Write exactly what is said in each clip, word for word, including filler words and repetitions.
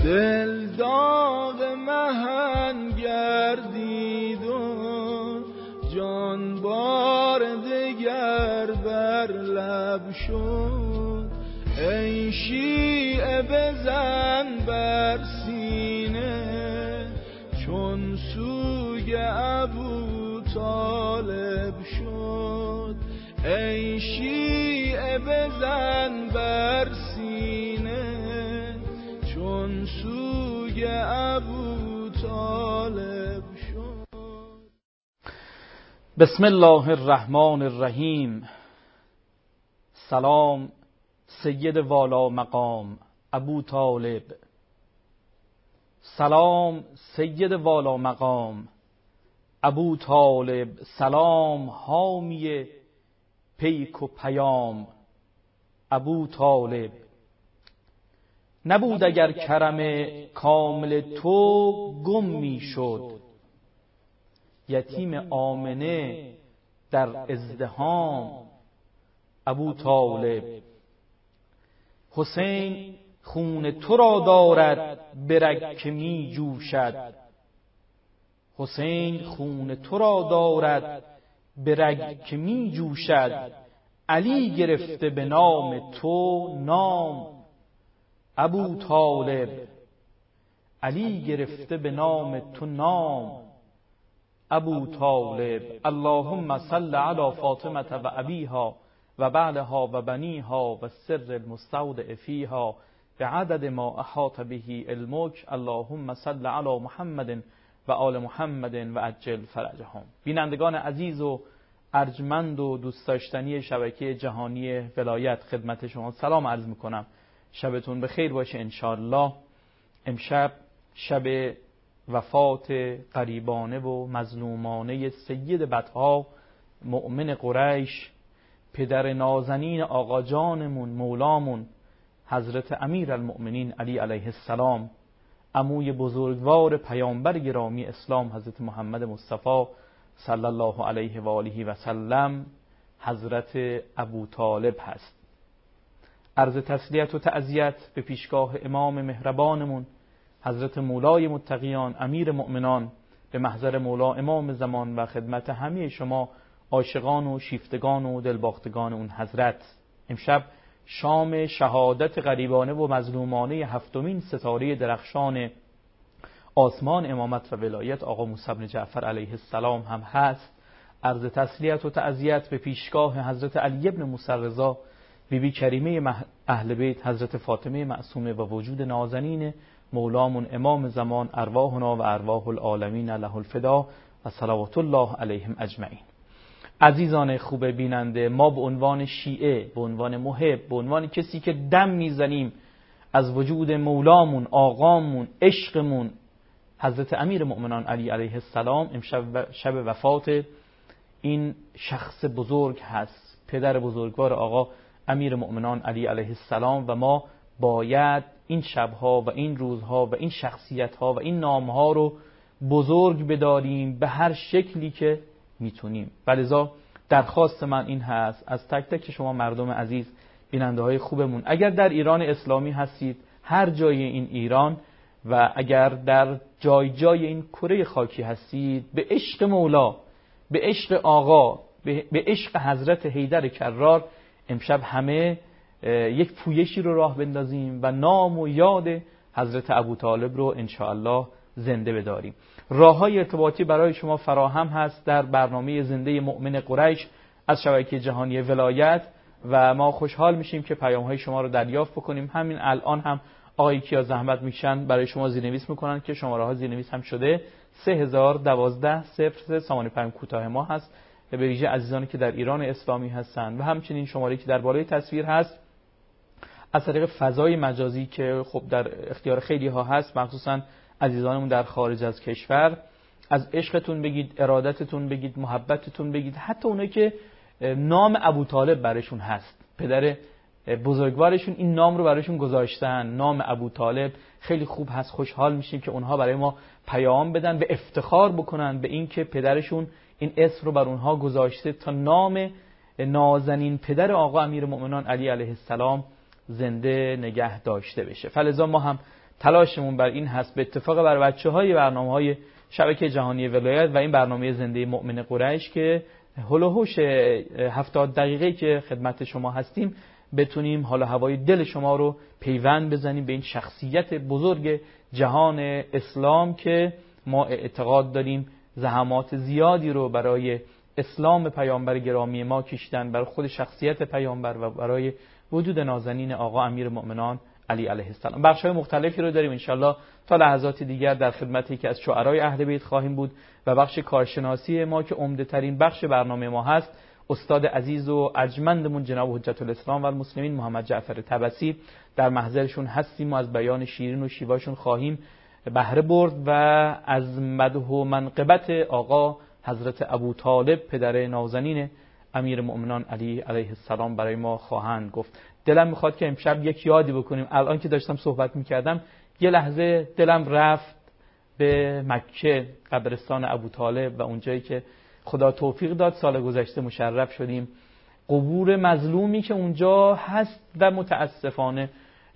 دل داغ مهن گردید و جان بار دگر بر لب شد. ای شیعه بزن بر سینه چون سوگ ابو طالب شد. ای شیعه بزن بر سینه چون سوگ ابو طالب شد. بسم الله الرحمن الرحیم. سلام سید والا مقام ابو طالب. سلام سید والا مقام ابو طالب. سلام حامی پیک و پیام ابو طالب. نبود اگر کرم کامل تو گم می شد، یتیم آمنه در ازدحام ابو طالب. حسین خون تو را دارد به رگ که می جوشد. حسین خون تو را دارد به رگ که می جوشد. علی گرفته به نام تو نام ابو طالب. علی گرفته به نام تو نام ابو طالب. اللهم صل علی فاطمه و ابیها و بعلها و بنیها و سر المستودع فیها بعدد ما احاط به علمک. اللهم صل علی محمد و آل محمد و عجل فرجهم. بینندگان عزیز و ارجمند و دوست داشتنی شبکه جهانی ولایت، خدمت شما سلام عرض میکنم. شبتون بخیر باشه انشاءالله. امشب شب وفات غریبانه و مظلومانه سید بدها مؤمن قریش، پدر نازنین آقا جانمون مولامون حضرت امیر المؤمنین علی علیه السلام، عموی بزرگوار پیامبر گرامی اسلام حضرت محمد مصطفی صلی الله علیه و آله و سلم، حضرت ابو طالب هست. عرض تسلیت و تعزیت به پیشگاه امام مهربانمون حضرت مولای متقیان امیر مؤمنان، به محضر مولا امام زمان و خدمت همه شما عاشقان و شیفتگان و دلباختگان اون حضرت. امشب شام شهادت غریبانه و مظلومانه هفتمین ستاره درخشان آسمان امامت و ولایت آقا موسی بن جعفر علیه السلام هم هست. عرض تسلیت و تعزیت به پیشگاه حضرت علی ابن موسی رضا، بی بی کریمه اهل بیت حضرت فاطمه معصومه و وجود نازنین مولامون امام زمان، ارواحنا و ارواح العالمین له الفدا و صلوات الله علیهم اجمعین. عزیزان خوب بیننده، ما به عنوان شیعه، به عنوان محب، به عنوان کسی که دم میزنیم از وجود مولامون، آقامون، عشقمون حضرت امیر مؤمنان علی علیه السلام، امشب شب وفات این شخص بزرگ هست، پدر بزرگوار آقا امیر مؤمنان علی علیه السلام، و ما باید این شبها و این روزها و این شخصیتها و این نامها رو بزرگ بداریم به هر شکلی که میتونیم. ولذا درخواست من این هست از تک تک شما مردم عزیز، بیننده های خوبمون، اگر در ایران اسلامی هستید، هر جای این ایران، و اگر در جای جای این کره خاکی هستید، به عشق مولا، به عشق آقا، به عشق حضرت حیدر کرار، امشب همه یک پویشی رو راه بندازیم و نام و یاد حضرت ابو طالب رو انشاءالله زنده بداریم. راه‌های ارتباطی برای شما فراهم هست در برنامه زنده مؤمن قریش از شبکه جهانی ولایت و ما خوشحال میشیم که پیام‌های شما رو دریافت بکنیم. همین الان هم آقای کیا زحمت میکشن برای شما زیرنویس میکنن که شماره‌ها زیرنویس هم شده. سه هزار و دوازده صفر سه سامانه پیام کوتاه ما هست به ویژه عزیزانی که در ایران اسلامی هستند، و همچنین شماره‌ای که در بالای تصویر هست از طریق فضای مجازی که خب در اختیار خیلی ها هست، مخصوصا عزیزانمون در خارج از کشور. از عشقتون بگید، ارادتتون بگید، محبتتون بگید، حتی اونایی که نام ابو طالب برشون هست، پدر بزرگوارشون این نام رو براشون گذاشتن، نام ابو طالب، خیلی خوب هست. خوشحال میشیم که اونها برای ما پیام بدن و افتخار بکنن به این که پدرشون این اسم رو بر اونها گذاشته تا نام نازنین پدر آقا امیر مؤمنان علی علیه السلام زنده نگه داشته بشه. فلذا ما هم تلاشمون بر این هست به اتفاق بر بچه‌های برنامه‌های شبکه جهانی ولایت و این برنامه زنده مؤمن قریش که هول و هوش هفتاد دقیقه‌ای که خدمت شما هستیم بتونیم حال و هوای دل شما رو پیوند بزنیم به این شخصیت بزرگ جهان اسلام که ما اعتقاد داریم زحمات زیادی رو برای اسلام پیامبر گرامی ما کشیدن، برای خود شخصیت پیامبر و برای وجود نازنین آقا امیرالمؤمنان علی علیه السلام. بخش‌های مختلفی رو داریم انشالله تا لحظات دیگر در خدمت یکی از شعرای اهل بیت خواهیم بود و بخش کارشناسی ما که عمده ترین بخش برنامه ما هست استاد عزیز و ارجمندمون جناب حجت الاسلام و المسلمین محمد جعفر طبسی در محضرشون هستیم و از بیان شیرین و شیواشون خواهیم بهره برد و از مدح و منقبت آقا حضرت ابوطالب پدر نازنین امیر مؤمنان علی علیه السلام برای ما خواهند گفت. دلم میخواد که امشب یک یادی بکنیم. الان که داشتم صحبت میکردم یه لحظه دلم رفت به مکه، قبرستان ابوطالب و اونجایی که خدا توفیق داد سال گذشته مشرف شدیم. قبور مظلومی که اونجا هست و متاسفانه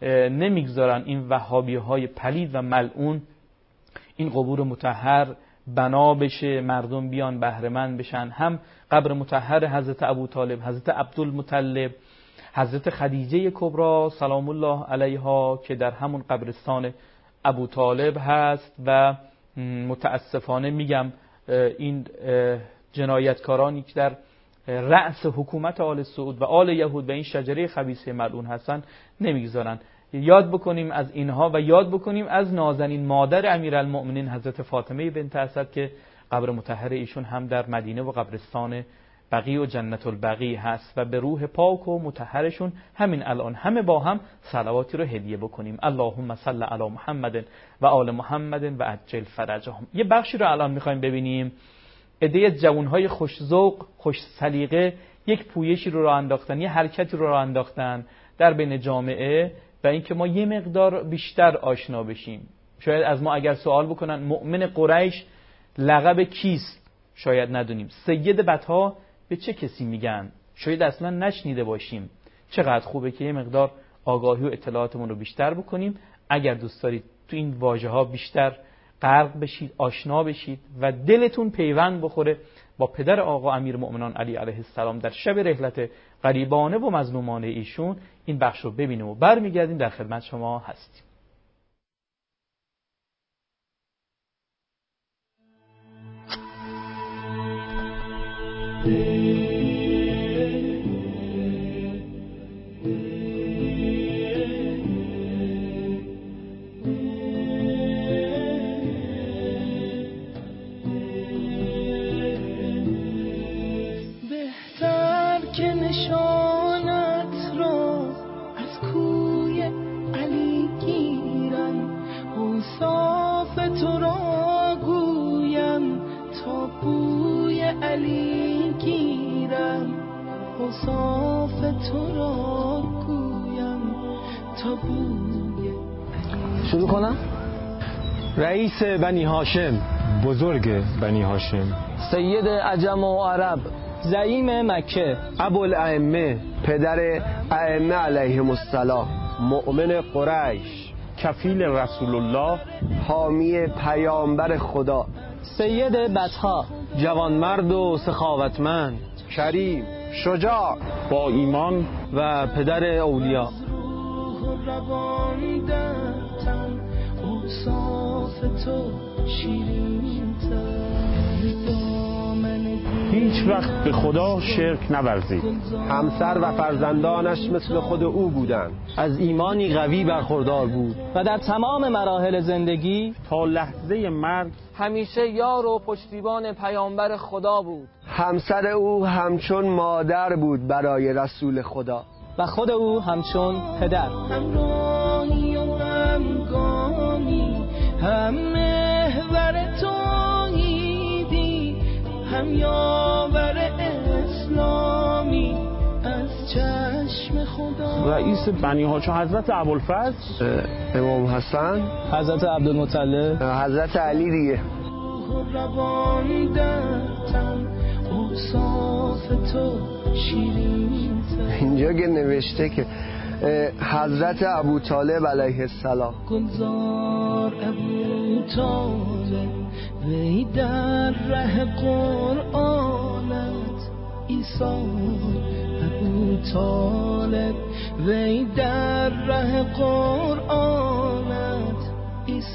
نمیگذارن این وهابی های پلید و ملعون این قبور مطهر بنا بشه، مردم بیان بهره مند بشن. هم قبر مطهر حضرت ابوطالب، حضرت عبدالمطلب، حضرت خدیجه کبری سلام الله علیها که در همون قبرستان ابوطالب هست و متاسفانه میگم این جنایتکارانی که در رأس حکومت آل سعود و آل یهود و این شجره خبیثه ملعون هستن نمیگذارن. یاد بکنیم از اینها و یاد بکنیم از نازنین مادر امیرالمؤمنین حضرت فاطمه بنت اسد که قبر مطهر ایشون هم در مدینه و قبرستان بقیع و جنت البقیع هست و به روح پاک و مطهرشون همین الان همه با هم صلواتی رو هدیه بکنیم. اللهم صل علی محمد و آل محمد و عجل فرجهم. یه بخشی رو الان میخوایم ببینیم. عده جوانهای خوش ذوق، خوش سلیقه یک پویشی رو راه انداختن، یه حرکتی رو راه انداختن در بین جامعه و اینکه ما یه مقدار بیشتر آشنا بشیم. شاید از ما اگر سوال بکنن مؤمن قریش لقب کیست شاید ندونیم. سید بطحا به چه کسی میگن شاید اصلا نشنیده باشیم. چقدر خوبه که یه مقدار آگاهی و اطلاعاتمون رو بیشتر بکنیم. اگر دوست دارید تو این واژه‌ها بیشتر غرق بشید، آشنا بشید و دلتون پیوند بخوره با پدر آقا امیرالمؤمنان علی علیه السلام در شب رحلت غریبانه و مظلومانه ایشون، این بخش رو ببینیم و برمیگردیم در خدمت شما هستیم. شروع کنم؟ رئیس بنی هاشم، بزرگ بنی هاشم، سید عجم و عرب، زعیم مکه، ابوالائمه، پدر ائمه علیهم السلام، مؤمن قریش، کفیل رسول الله، حامی پیامبر خدا، سید بطحا، جوانمرد و سخاوتمند، کریم، شجاع، با ایمان و پدر اولیا. هیچ وقت به خدا شرک نورزید. همسر و فرزندانش مثل خود او بودند. از ایمانی قوی برخوردار بود و در تمام مراحل زندگی تا لحظه مرگ همیشه یار و پشتیبان پیامبر خدا بود. همسر او همچون مادر بود برای رسول خدا و خود او همچون پدر. همراهی و همگامی، هم محور توحیدی، هم یاور اسلامی از چشم خدا. رئیس بنی هاشم حضرت ابوالفضل، امام حسن، حضرت عبدالمطلب، حضرت علی دیگه. روان دتن اوصاف تو شیرین. اینجا که نوشته که حضرت ابوطالب علیه السلام. گلزار ابوطالب وی در ره قرآنت، عیسی ابوطالب وی در ره قرآنت، عیسی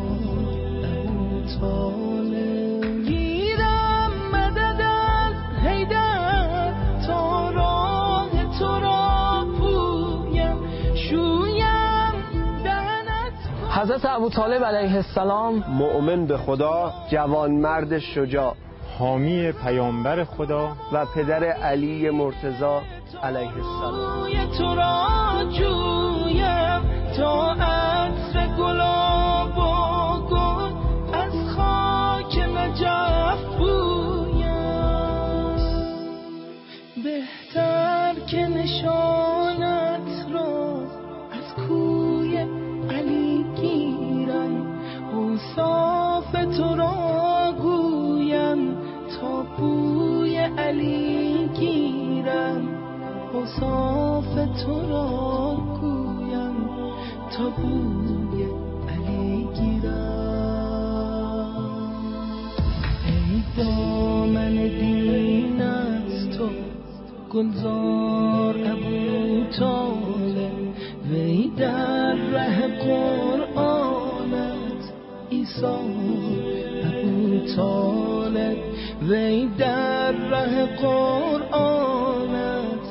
ابوطالب. گیرم مدد از حیدر تا راه تو را پویم، شویم دهنت. حضرت ابوطالب علیه السلام مؤمن به خدا، جوانمرد شجاع، حامی پیامبر خدا و پدر علی مرتضی علیه السلام. تو را جویم تا عطر گلاب و گل از خاک نجف بویم، بهتر که نشانت را از کوی علی گیرم، اوصاف تو را گویم تا بوی علی گیرم، اوصاف تو را گویم تا بوی علی گیرم. ای دامن دین از تو گلزار ابوطالب وی در ره قرآنت، عیسی ابوطالب وی در ره قرآنت،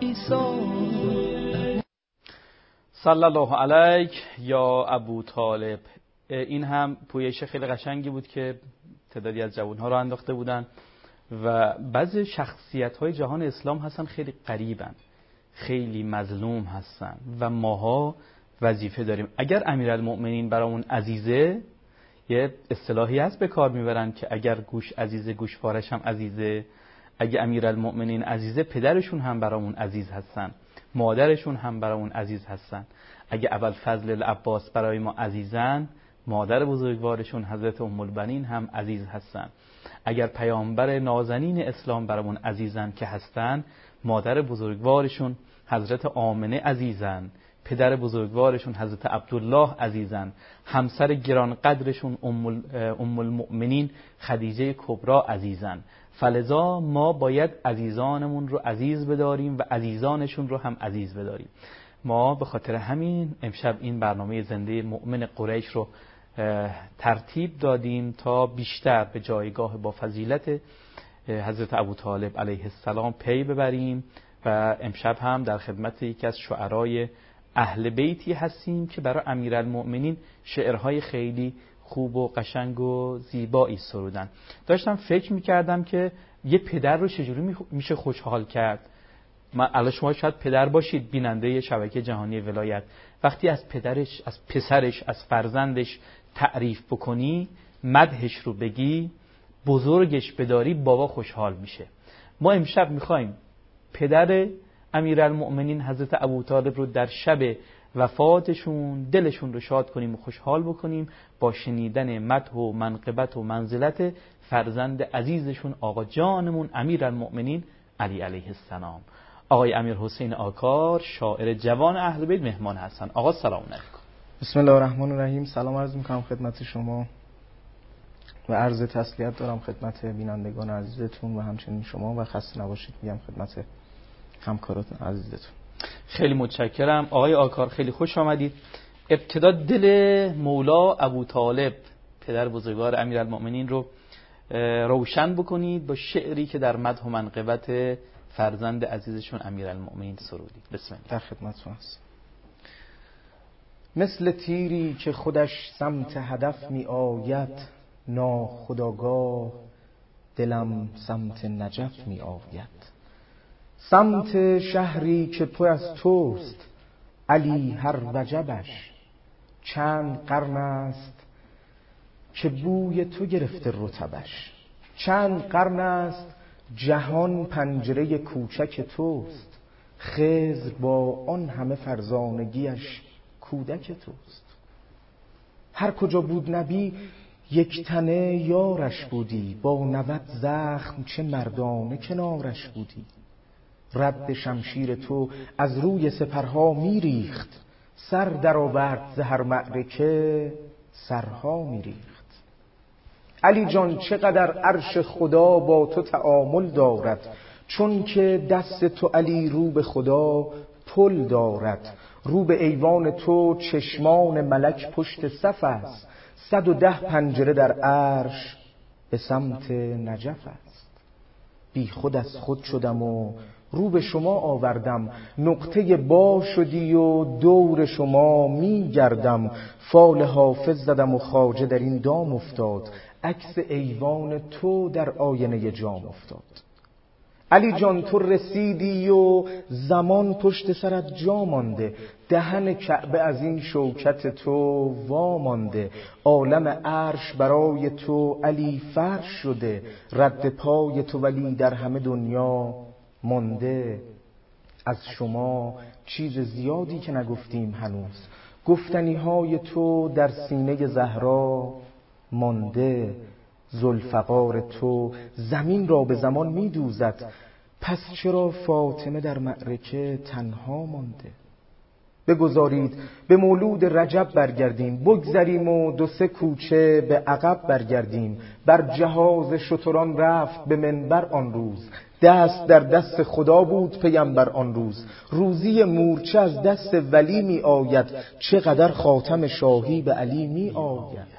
صلی الله علیک یا ابوطالب. این هم پویش خیلی قشنگی بود که تعدادی از جوانها رو انداخته بودن و بعضی شخصیت‌های جهان اسلام هستن خیلی غریبن، خیلی مظلوم هستن و ماها وظیفه داریم. اگر امیرالمؤمنین برامون عزیزه، یه اصطلاحی هست به کار میبرن که اگر گوش عزیزه گوشوارش هم عزیزه. اگه امیرالمؤمنین عزیزه، پدرشون هم برامون عزیز هستن، مادرشون هم برامون عزیز هستن. اگه ابوالفضل العباس برای ما عزیزن، مادر بزرگوارشون حضرت ام البنین هم عزیز هستن. اگر پیامبر نازنین اسلام برامون عزیزن که هستن، مادر بزرگوارشون حضرت آمنه عزیزن، پدر بزرگوارشون حضرت عبدالله عزیزن، همسر گرانقدرشون ام المؤمنین خدیجه کبری عزیزن. فلذا ما باید عزیزانمون رو عزیز بداریم و عزیزانشون رو هم عزیز بداریم. ما به خاطر همین امشب این برنامه زنده مؤمن قریش رو ترتیب دادیم تا بیشتر به جایگاه با فضیلت حضرت ابوطالب علیه السلام پی ببریم و امشب هم در خدمت یکی از شعرای اهل بیتی هستیم که برای امیرالمؤمنین شعرهای خیلی خوب و قشنگ و زیبایی سرودن. داشتم فکر میکردم که یه پدر رو چجوری میشه خوشحال کرد. من الان شما شاید پدر باشید، بیننده شبکه جهانی ولایت، وقتی از پدرش، از پسرش، از فرزندش تعریف بکنی، مدحش رو بگی، بزرگش بداری، بابا خوشحال میشه. ما امشب میخوایم پدر امیرالمؤمنین حضرت ابوطالب رو در شب وفاتشون دلشون رو شاد کنیم و خوشحال بکنیم با شنیدن مدح و منقبت و منزلت فرزند عزیزشون آقا جانمون امیرالمؤمنین علی علیه السلام. آقای امیر حسین آکار، شاعر جوان اهل بیت، مهمان هستن. آقا سلام علیکم. بسم الله الرحمن الرحیم. سلام عرض میکنم خدمت شما و عرض تسلیت دارم خدمت بینندگان عزیزتون و همچنین شما و خسته نباشید میگم خدمت همکارات عزیزتون. خیلی متشکرم آقای آکار، خیلی خوش آمدید. ابتدا دل مولا ابوطالب پدر بزرگوار امیرالمؤمنین رو روشن بکنید با شعری که در مدح و منقبت فرزند عزیزشون امیرالمؤمنین سرودید. بسم الله. در خدمتتون هستم. مثل تیری که خودش سمت هدف می آید، ناخودآگاه دلم سمت نجف می آید. سمت شهری که پر از توست علی هر وجبش، چند قرن است که بوی تو گرفته رطبش. چند قرن است جهان پنجره کوچک توست، خضر با آن همه فرزانگیش کودک توست. هر کجا بود نبی یک تنه یارش بودی، با نود زخم چه مردانه کنارش بودی. رد شمشیر تو از روی سپرها میریخت، سر در آورد ز هر معرکه سرها میریخت. علی جان چقدر عرش خدا با تو تعامل دارد، چون که دست تو علی رو به خدا پل دارد. رو به ایوان تو چشمان ملک پشت صف است، صد و ده پنجره در عرش به سمت نجف است. بی خود از خود شدم و رو به شما آوردم، نقطه با شدی و دور شما می گردم. فال حافظ زدم و خواجه در این دام افتاد، عکس ایوان تو در آینه جام افتاد. علی جان تو رسیدی و زمان پشت سرت جا مانده، دهن کعبه از این شوکت تو وامانده. عالم عرش برای تو علی فرش شده، رد پای تو ولی در همه دنیا مانده. از شما چیز زیادی که نگفتیم هنوز، گفتنی های تو در سینه زهرا مانده. ذوالفقار تو زمین را به زمان می دوزد، پس چرا فاطمه در معرکه تنها مانده؟ بگذارید به مولود رجب برگردیم، بگذریم و دو سه کوچه به عقب برگردیم. بر جهاز شتران رفت به منبر آن روز، دست در دست خدا بود پیمبر آن روز. روزی مورچه از دست ولی می آید، چقدر خاتم شاهی به علی می آید.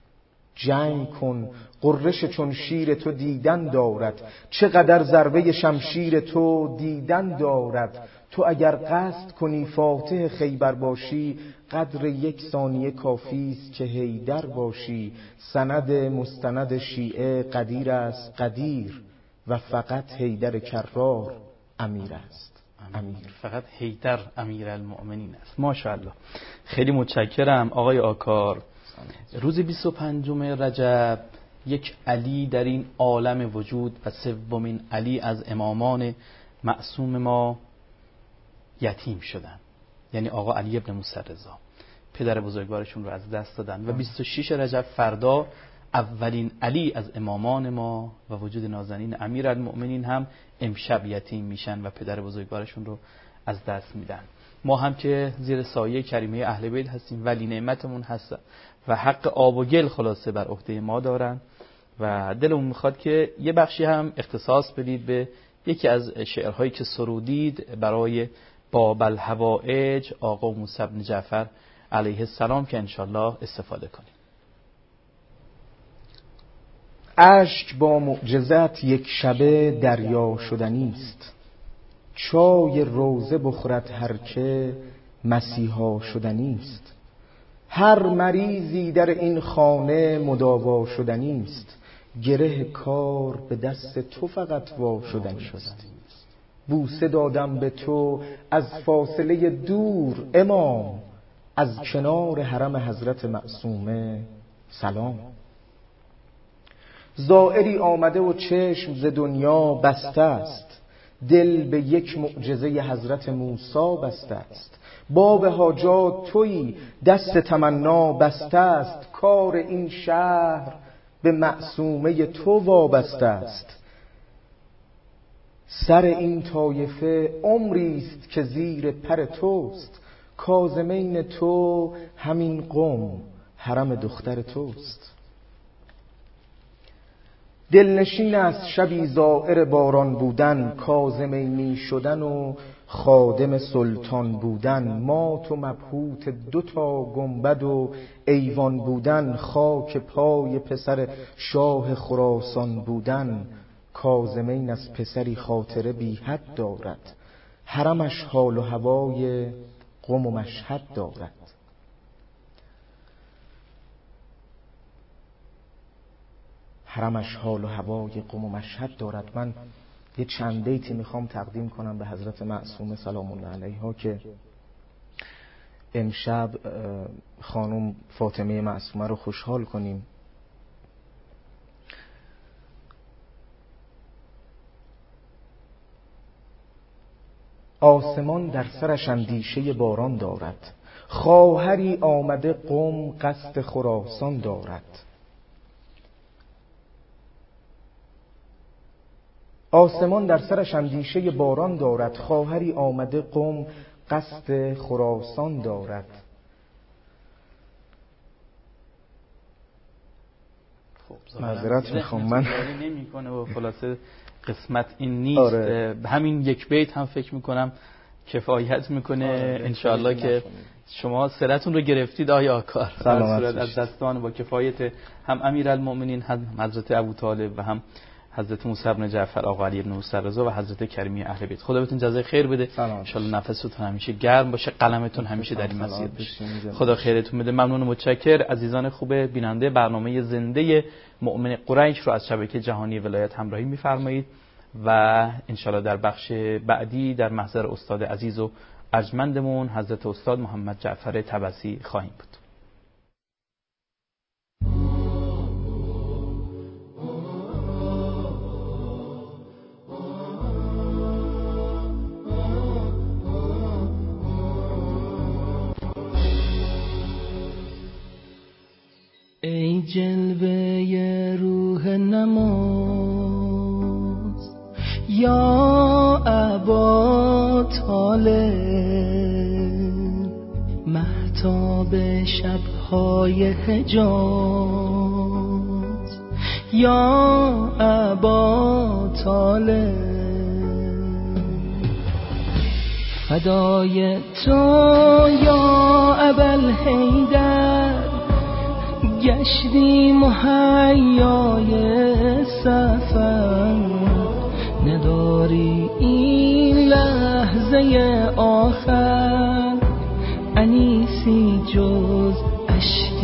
جنگ کن قررش چون شیر تو دیدن دارد، چقدر ضربه شمشیر تو دیدن دارد. تو اگر قصد کنی فاتح خیبر باشی، قدر یک ثانیه کافی است که حیدر باشی. سند مستند شیعه قدیر است قدیر، و فقط حیدر کرار امیر است امیر. فقط حیدر امیر المؤمنین است. ماشاءالله. خیلی متشکرم آقای آکار. روز بیست و پنجم رجب یک علی در این عالم وجود و سومین علی از امامان معصوم ما یتیم شدن، یعنی آقا علی ابن موسی رضا. پدر بزرگوارشون رو از دست دادن و بیست و شش رجب فردا اولین علی از امامان ما و وجود نازنین امیرالمؤمنین هم امشب یتیم میشن و پدر بزرگوارشون رو از دست میدن. ما هم که زیر سایه کریمه اهل بیت هستیم، ولی نعمتمون هست و حق آب و گل خلاصه بر عهده ما دارن و دلمون میخواد که یه بخشی هم اختصاص بدید به یکی از شعرهایی که سرودید برای باب الحوائج آقا موسی بن جعفر علیه السلام که انشالله استفاده کنیم. اشک با معجزت یک شبه دریا شدنی است، چای روزه بخورد هر که مسیحا شدنی است. هر مریضی در این خانه مداوا شدنی است، گره کار به دست تو فقط وا شدنی است. بوسه دادم به تو از فاصله دور امام، از کنار حرم حضرت معصومه سلام. زائری آمده و چشم ز دنیا بسته است، دل به یک معجزه حضرت موسی بسته است. باب حاجات تویی دست تمنا بسته است، کار این شهر به معصومه تو وابسته است. سر این طایفه عمری است که زیر پر توست، کاظمین تو همین قم حرم دختر توست. دلنشین از شبی زائر باران بودن، کاظمینی شدن و خادم سلطان بودن. مات و مبهوت دو تا گنبد و ایوان بودن، خاک پای پسر شاه خراسان بودن. کاظمین از پسری خاطره بی حد دارد، حرمش حال و هوای قم و مشهد دارد. حرمش حال و هوای قم و مشهد دارد. من یه چند بیتی میخوام تقدیم کنم به حضرت معصومه سلام الله علیها که امشب خانم فاطمه معصومه رو خوشحال کنیم. آسمان در سرش اندیشه باران دارد، خواهری آمده قم قصد خراسان دارد. آسمان در سرش اندیشه باران دارد، خواهری آمده قم قصد خراسان دارد. خب معذرت میخوام من نمیکنه و خلاصه قسمت این نیست. آره. همین یک بیت هم فکر میکنم کفایت میکنه. آره. انشاءالله که شما سرتون رو گرفتید آیا آکار سلامت صورت از دستان با کفایت هم امیرالمؤمنین هم حضرت ابوطالب و هم حضرت موسی بن جعفر آقا علی بن موسی رضا و حضرت کریمی اهل بیت. خدا بهتون جزای خیر بده. ان شاء الله نفستون همیشه گرم باشه، قلمتون همیشه در این مسیر باشه. خدا خیرتون بده. ممنون و متشکر. عزیزان خوب بیننده برنامه زنده مؤمن قریش رو از شبکه جهانی ولایت همراهی می‌فرمایید و ان شاء الله در بخش بعدی در محضر استاد عزیز و ارجمندمون حضرت استاد محمد جعفر طبسی خواهیم بود. ای جلوه روح نماز یا ابا طالب، مهتاب شبهای حجاز یا ابا طالب، فدای تو یا ابوالحیدر، گشتی مهیای سفر، نداری این لحظه آخر انیسی جز اشک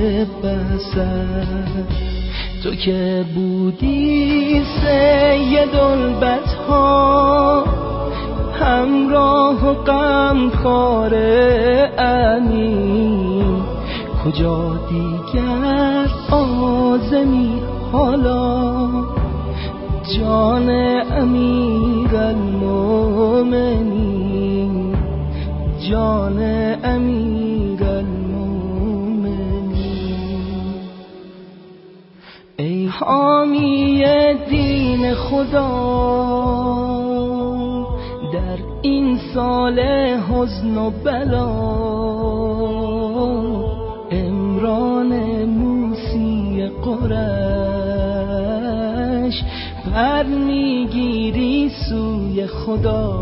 بصر. تو که بودی سید البطحا، همراه و غمخوار امین، کجا دیگر عازمی حالا جان امیرالمؤمنین، جان امیرالمؤمنین. ای حامی دین خدا در این سال حزن و بلا، عمران موسی قریش پر میگیری سوی خدا.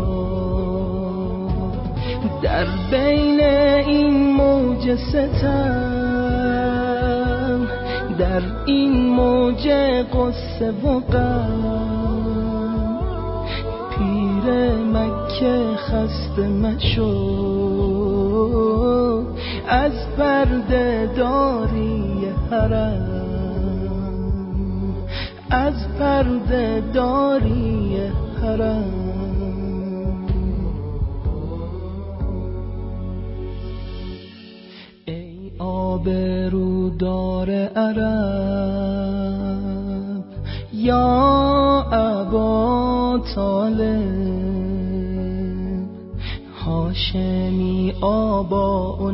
در بین این موج ستم، در این موج قصه و غم، پیر مکه خسته مشو از پرده داری حرم، از پرده داری حرم. ای آبرودار عرب یا ابا طالب، هاشمی آبا و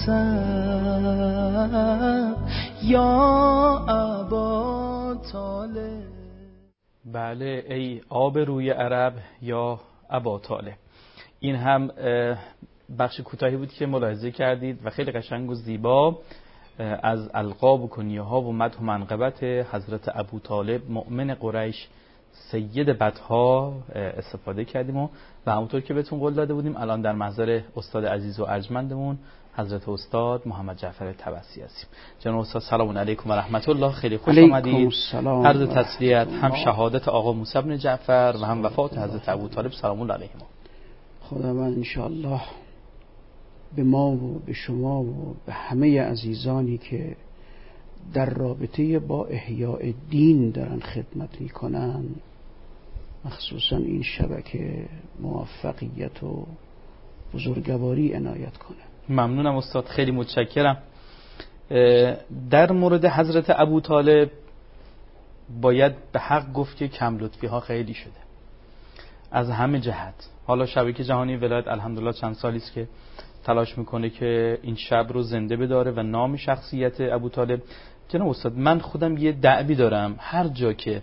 نسب یا ابا طالب. بله ای آب روی عرب یا ابا طالب. این هم بخش کوتاهی بود که ملاحظه کردید و خیلی قشنگ و زیبا از القاب و کنیه‌ها و مدح و منقبت حضرت ابوطالب مؤمن قریش سید بدها استفاده کردیم و و همونطور که بهتون قول داده بودیم الان در محضر استاد عزیز و ارجمندمون حضرت استاد محمد جعفر طبسی هستیم. جناب استاد سلام علیکم و رحمت الله، خیلی خوش آمدید. عرض تسلیت هم شهادت آقا موسی بن جعفر و هم وفات حضرت ابوطالب سلام الله علیهم. خداوند انشاءالله به ما و به شما و به همه عزیزانی که در رابطه با احیاء دین دارن خدمت میکنن، مخصوصا این شبکه، موفقیت و بزرگواری عنایت کنه. ممنونم استاد، خیلی متشکرم. در مورد حضرت ابوطالب باید به حق گفت که کم لطفی ها خیلی شده از همه جهت. حالا شبکه جهانی ولایت الحمدلله چند سالی است که تلاش میکنه که این شب رو زنده بداره و نام شخصیت ابوطالب. جناب استاد من خودم یه دعوی دارم، هر جا که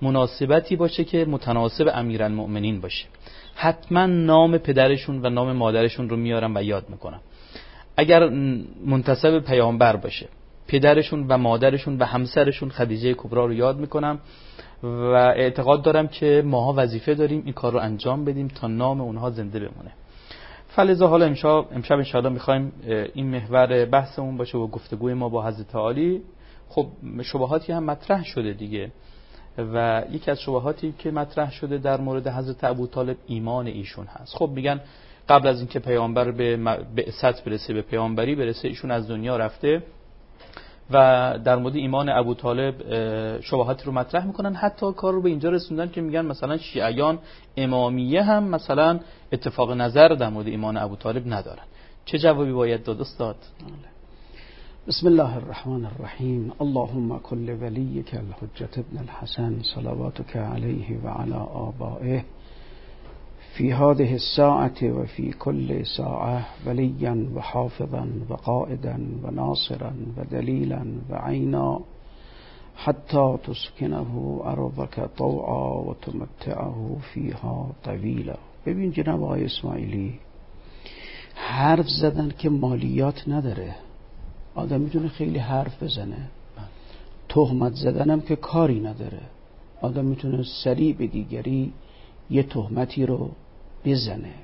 مناسبتی باشه که متناسب امیرالمؤمنین باشه. حتما نام پدرشون و نام مادرشون رو میارم و یاد میکنم. اگر منتسب پیامبر باشه، پدرشون و مادرشون و همسرشون خدیجه کبری رو یاد میکنم و اعتقاد دارم که ماها وظیفه داریم این کار رو انجام بدیم تا نام اونها زنده بمونه. فلذا حالا امشب امشب ان شاءالله میخوایم این محور بحثمون باشه و گفتگوی ما با حضرت عالی. خب شبهاتی هم مطرح شده دیگه و یکی از شبهاتی که مطرح شده در مورد حضرت ابوطالب ایمان ایشون هست. خب میگن قبل از اینکه پیامبر به بعثت برسه، به پیامبری برسه، ایشون از دنیا رفته و در مورد ایمان ابوطالب شبهاتی رو مطرح میکنن. حتی کار رو به اینجا رسوندن که میگن مثلا شیعیان امامیه هم مثلا اتفاق نظر در مورد ایمان ابوطالب ندارن. چه جوابی باید داد استاد؟ بسم الله الرحمن الرحیم. اللهم کل ولیک الحجة ابن الحسن صلواتک علیه و علی آبائه فی هذه الساعة و فی کل ساعة ولیا و حافظا و قائدا و ناصرا و دلیلا و عینا حتی تسکنه ارضک طوعا و تمتعه فیها طویلا. ببین جناب آقای اسماعیلی، حرف زدن که مالیات نداره، آدم میتونه خیلی حرف بزنه. تهمت زدنم که کاری نداره، آدم میتونه سریع به دیگری یه تهمتی رو بزنه.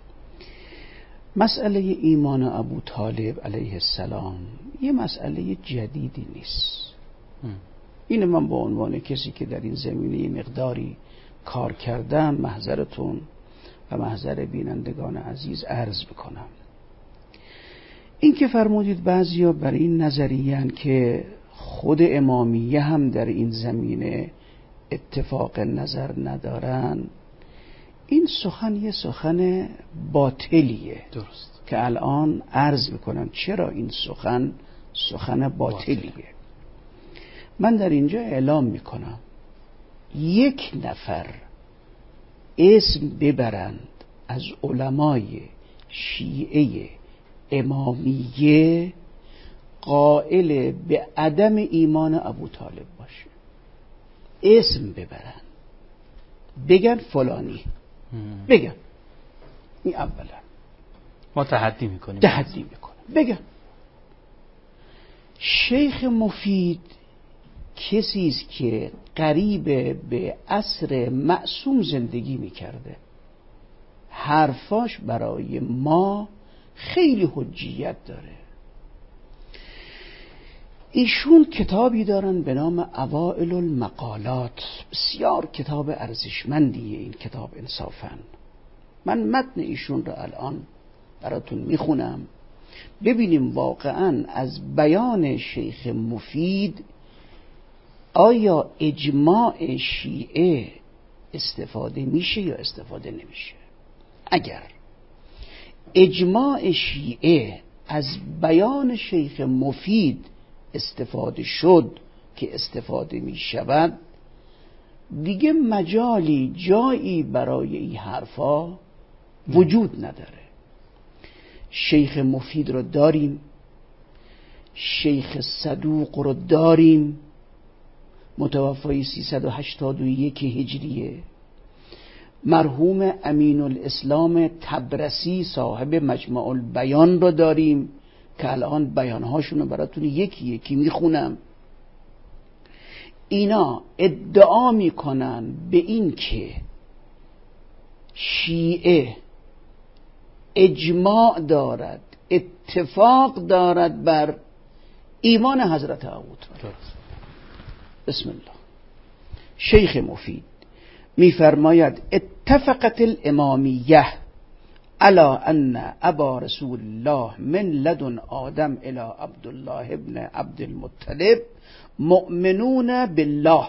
مسئله ایمان ابوطالب علیه السلام یه مسئله جدیدی نیست. اینه من با عنوان کسی که در این زمینه مقداری کار کردم محضرتون و محضر بینندگان عزیز عرض بکنم. این که فرمودید بعضیا بر این نظریه‌اند که خود امامیه هم در این زمینه اتفاق نظر ندارن، این سخن یه سخن باطلیه. درست. که الان عرض میکنم چرا این سخن سخن باطلیه. باطل. من در اینجا اعلام میکنم یک نفر اسم ببرند از علمای شیعه امامیه قائل به عدم ایمان ابوطالب باشه، اسم ببرن بگن فلانی بگن، این اولا ما تحدی میکنیم تحدی میکنم بگن. شیخ مفید کسی است که قریب به عصر معصوم زندگی میکرده، حرفاش برای ما خیلی حجیت داره. ایشون کتابی دارن به نام اوائل المقالات، بسیار کتاب ارزشمندیه این کتاب انصافاً. من متن ایشون رو الان براتون میخونم ببینیم واقعاً از بیان شیخ مفید آیا اجماع شیعه استفاده میشه یا استفاده نمیشه. اگر اجماع شیعه از بیان شیخ مفید استفاده شد که استفاده می شود، دیگه مجالی جایی برای این حرفا وجود نداره. شیخ مفید رو داریم، شیخ صدوق رو داریم، متوفای سیصد و هشتاد و یک هجریه. مرحوم امین الاسلام تبرسی صاحب مجمع البیان رو داریم که الان بیانهاشون رو براتون یکی یکی میخونم. اینا ادعا میکنن به این که شیعه اجماع دارد، اتفاق دارد بر ایمان حضرت ابوطالب. بسم الله. شیخ مفید میفرماید اتفقت الامامیه على ان ابا رسول الله من لدن آدم الى عبدالله ابن عبدالمطلب مؤمنون بالله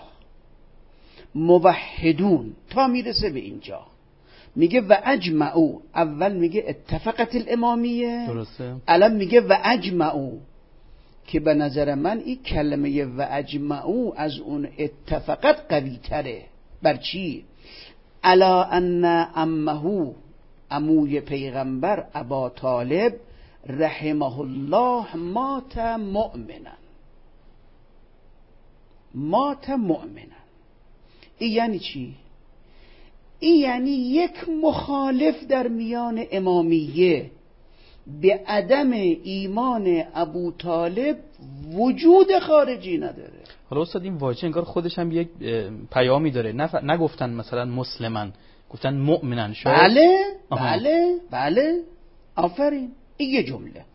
موحدون تا میرسه به اینجا. میگه و اجمعو، اول میگه اتفقت الامامیه، درسته، الان میگه و اجمعو، که به نظر من این کلمه و اجمعو از اون اتفقت قوی تره. بر چی؟ الا ان امه، عموی پیغمبر ابا طالب رحمه الله مات مؤمنا، مات مؤمنا، این یعنی چی؟ این یعنی یک مخالف در میان امامیه به عدم ایمان ابو طالب وجود خارجی نداره. حالا استاد این واژه انگار خودش هم یک پیامی داره، نف... نگفتن مثلا مسلمن، گفتن مؤمنن. شاید بله آها. بله بله آفرین. این یه جمله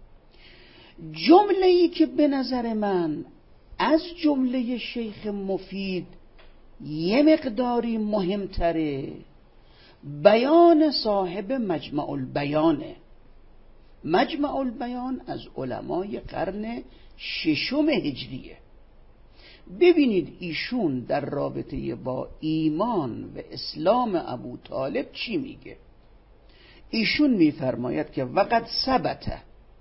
جمله ای که به نظر من از جمله شیخ مفید یه مقداری مهمتره، بیان صاحب مجمع البیانه. مجمع البیان از علمای قرن ششم هجریه. ببینید ایشون در رابطه با ایمان و اسلام ابو طالب چی میگه. ایشون میفرماید که وقد ثبت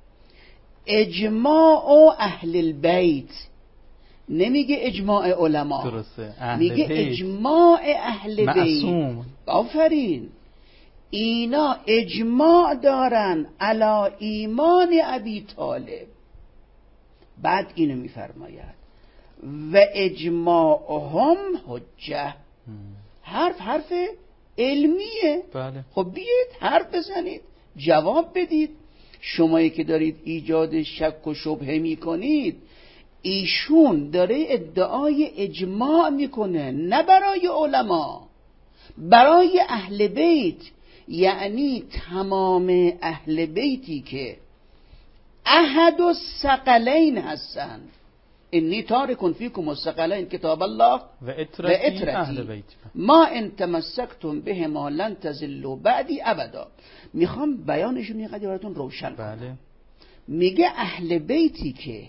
اجماع اهل البیت، نمیگه اجماع علما، درسته، میگه بیت. اجماع اهل معصوم. بیت. آفرین. اینا اجماع دارن علی ایمان ابی طالب. بعد اینو میفرماید و اجماعهم حجه. حرف حرف علمیه. بله. خب بیاید حرف بزنید، جواب بدید. شمایی که دارید ایجاد شک و شبهه میکنید، ایشون داره ادعای اجماع میکنه، نه برای علما، برای اهل بیت. یعنی تمام اهل بیتی که احد الثقلین هستن، انی تارک فیکم الثقلین کتاب الله و اطرتی اهل بیت ما ان تمسکتم به ما لن تضلوا بعدی ابدا. میخوام بیانشون یه قدری براتون روشن کنم. بله. میگه اهل بیتی که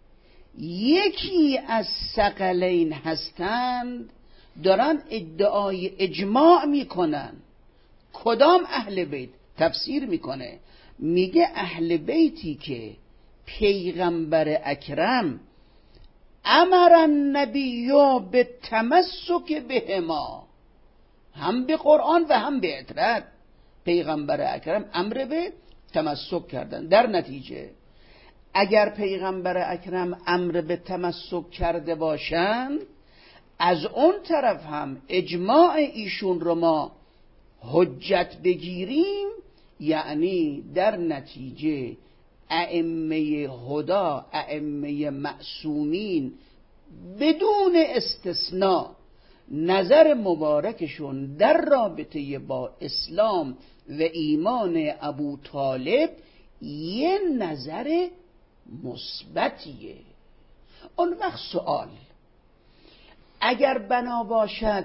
یکی از ثقلین هستند دارن ادعای اجماع میکنن. کدام اهل بیت؟ تفسیر میکنه، میگه اهل بیتی که پیغمبر اکرم امر النبی به تمسک بهما، هم به قرآن و هم به اطرت. پیغمبر اکرم امر به تمسک کردن. در نتیجه اگر پیغمبر اکرم امر به تمسک کرده باشند، از اون طرف هم اجماع ایشون رو ما حجت بگیریم، یعنی در نتیجه ائمه هدا، ائمه معصومین بدون استثناء نظر مبارکشون در رابطه با اسلام و ایمان ابو طالب یه نظر مثبتیه. اون وقت سوال، اگر بنا باشد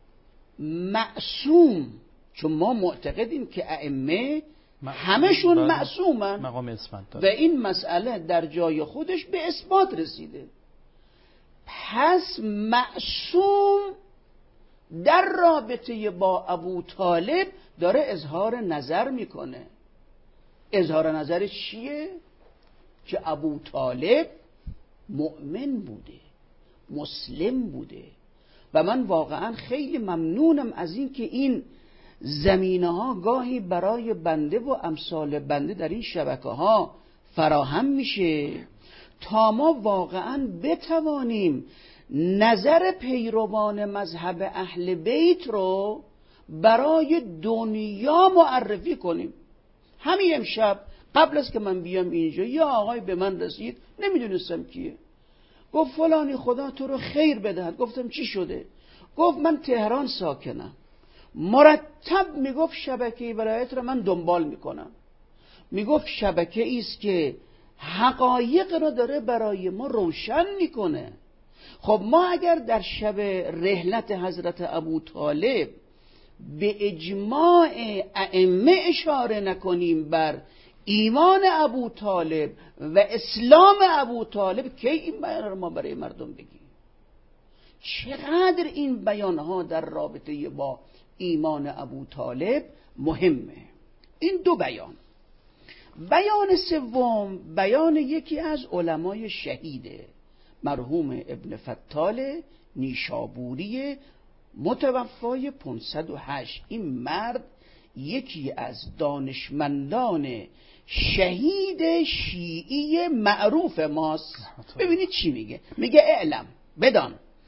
معصوم، چون ما معتقدیم که ائمه همشون معصومن مقام اسمت و این مسئله در جای خودش به اثبات رسیده، پس معصوم در رابطه با ابو طالب داره اظهار نظر میکنه. اظهار نظرش چیه؟ که ابو طالب مؤمن بوده، مسلم بوده. و من واقعا خیلی ممنونم از این که این زمینه ها گاهی برای بنده و امثال بنده در این شبکه ها فراهم میشه تا ما واقعا بتوانیم نظر پیروان مذهب اهل بیت رو برای دنیا معرفی کنیم. همین امشب قبل از که من بیام اینجا یه آقای به من رسید، نمیدونستم کیه، گفت فلانی خدا تو رو خیر بدهد. گفتم چی شده؟ گفت من تهران ساکنم، مرتب میگفت شبکه ولایت رو من دنبال میکنم، میگفت شبکه ایست که حقایق رو داره برای ما روشن میکنه. خب ما اگر در شب رحلت حضرت ابو طالب به اجماع ائمه اشاره نکنیم بر ایمان ابو طالب و اسلام ابو طالب، کی این بیان رو ما برای مردم بگیم؟ چقدر این بیانها در رابطه با ایمان ابو طالب مهمه. این دو بیان. بیان سوم بیان یکی از علمای شهیده، مرحوم ابن فتال نیشابوری متوفای پانصد و هشت. این مرد یکی از دانشمندان شهید شیعی معروف ماست. ببینید چی میگه. میگه اعلم، بدان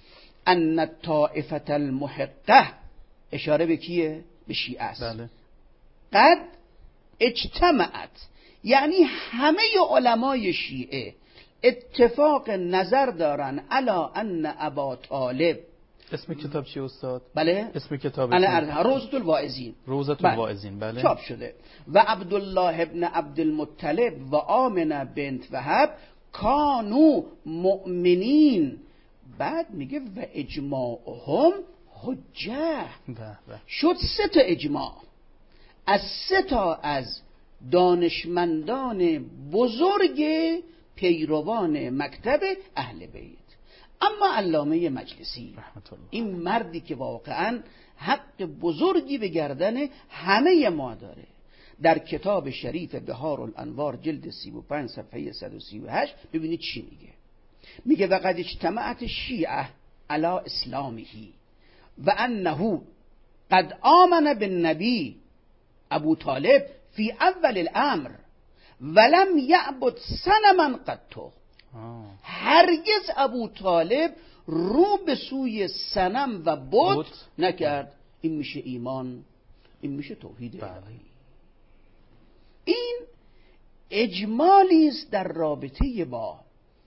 ان الطائفه المحقه، اشاره به کیه؟ به شیعه است. بله. قد اجتمعت، یعنی همه علمای شیعه اتفاق نظر دارن علی ان ابا طالب. اسم کتاب چی استاد؟ بله اسم کتاب روضة الواعظین. روضة الواعظین. بله. چاپ شده. و عبدالله ابن عبدالمطلب و آمنه بنت وهب کانو مؤمنین. بعد میگه و اجماعهم حجه. شد سه تا اجماع از سه تا از دانشمندان بزرگ پیروان مکتب اهل بیت. اما علامه مجلسی، این مردی که واقعا حق بزرگی به گردن همه ما داره، در کتاب شریف بهار الانوار جلد سی و پنج صفحه صد و سی و هشت ببینید چی میگه. میگه وقد اجتمعت الشیعه علی اسلامه و انه قد آمن بالنبی ابو طالب فی اول الامر ولم یعبد صنما قط. هرگز ابو طالب رو به سوی صنم و بت نکرد. این میشه ایمان، این میشه توحید الهی. این اجمالی است در رابطه با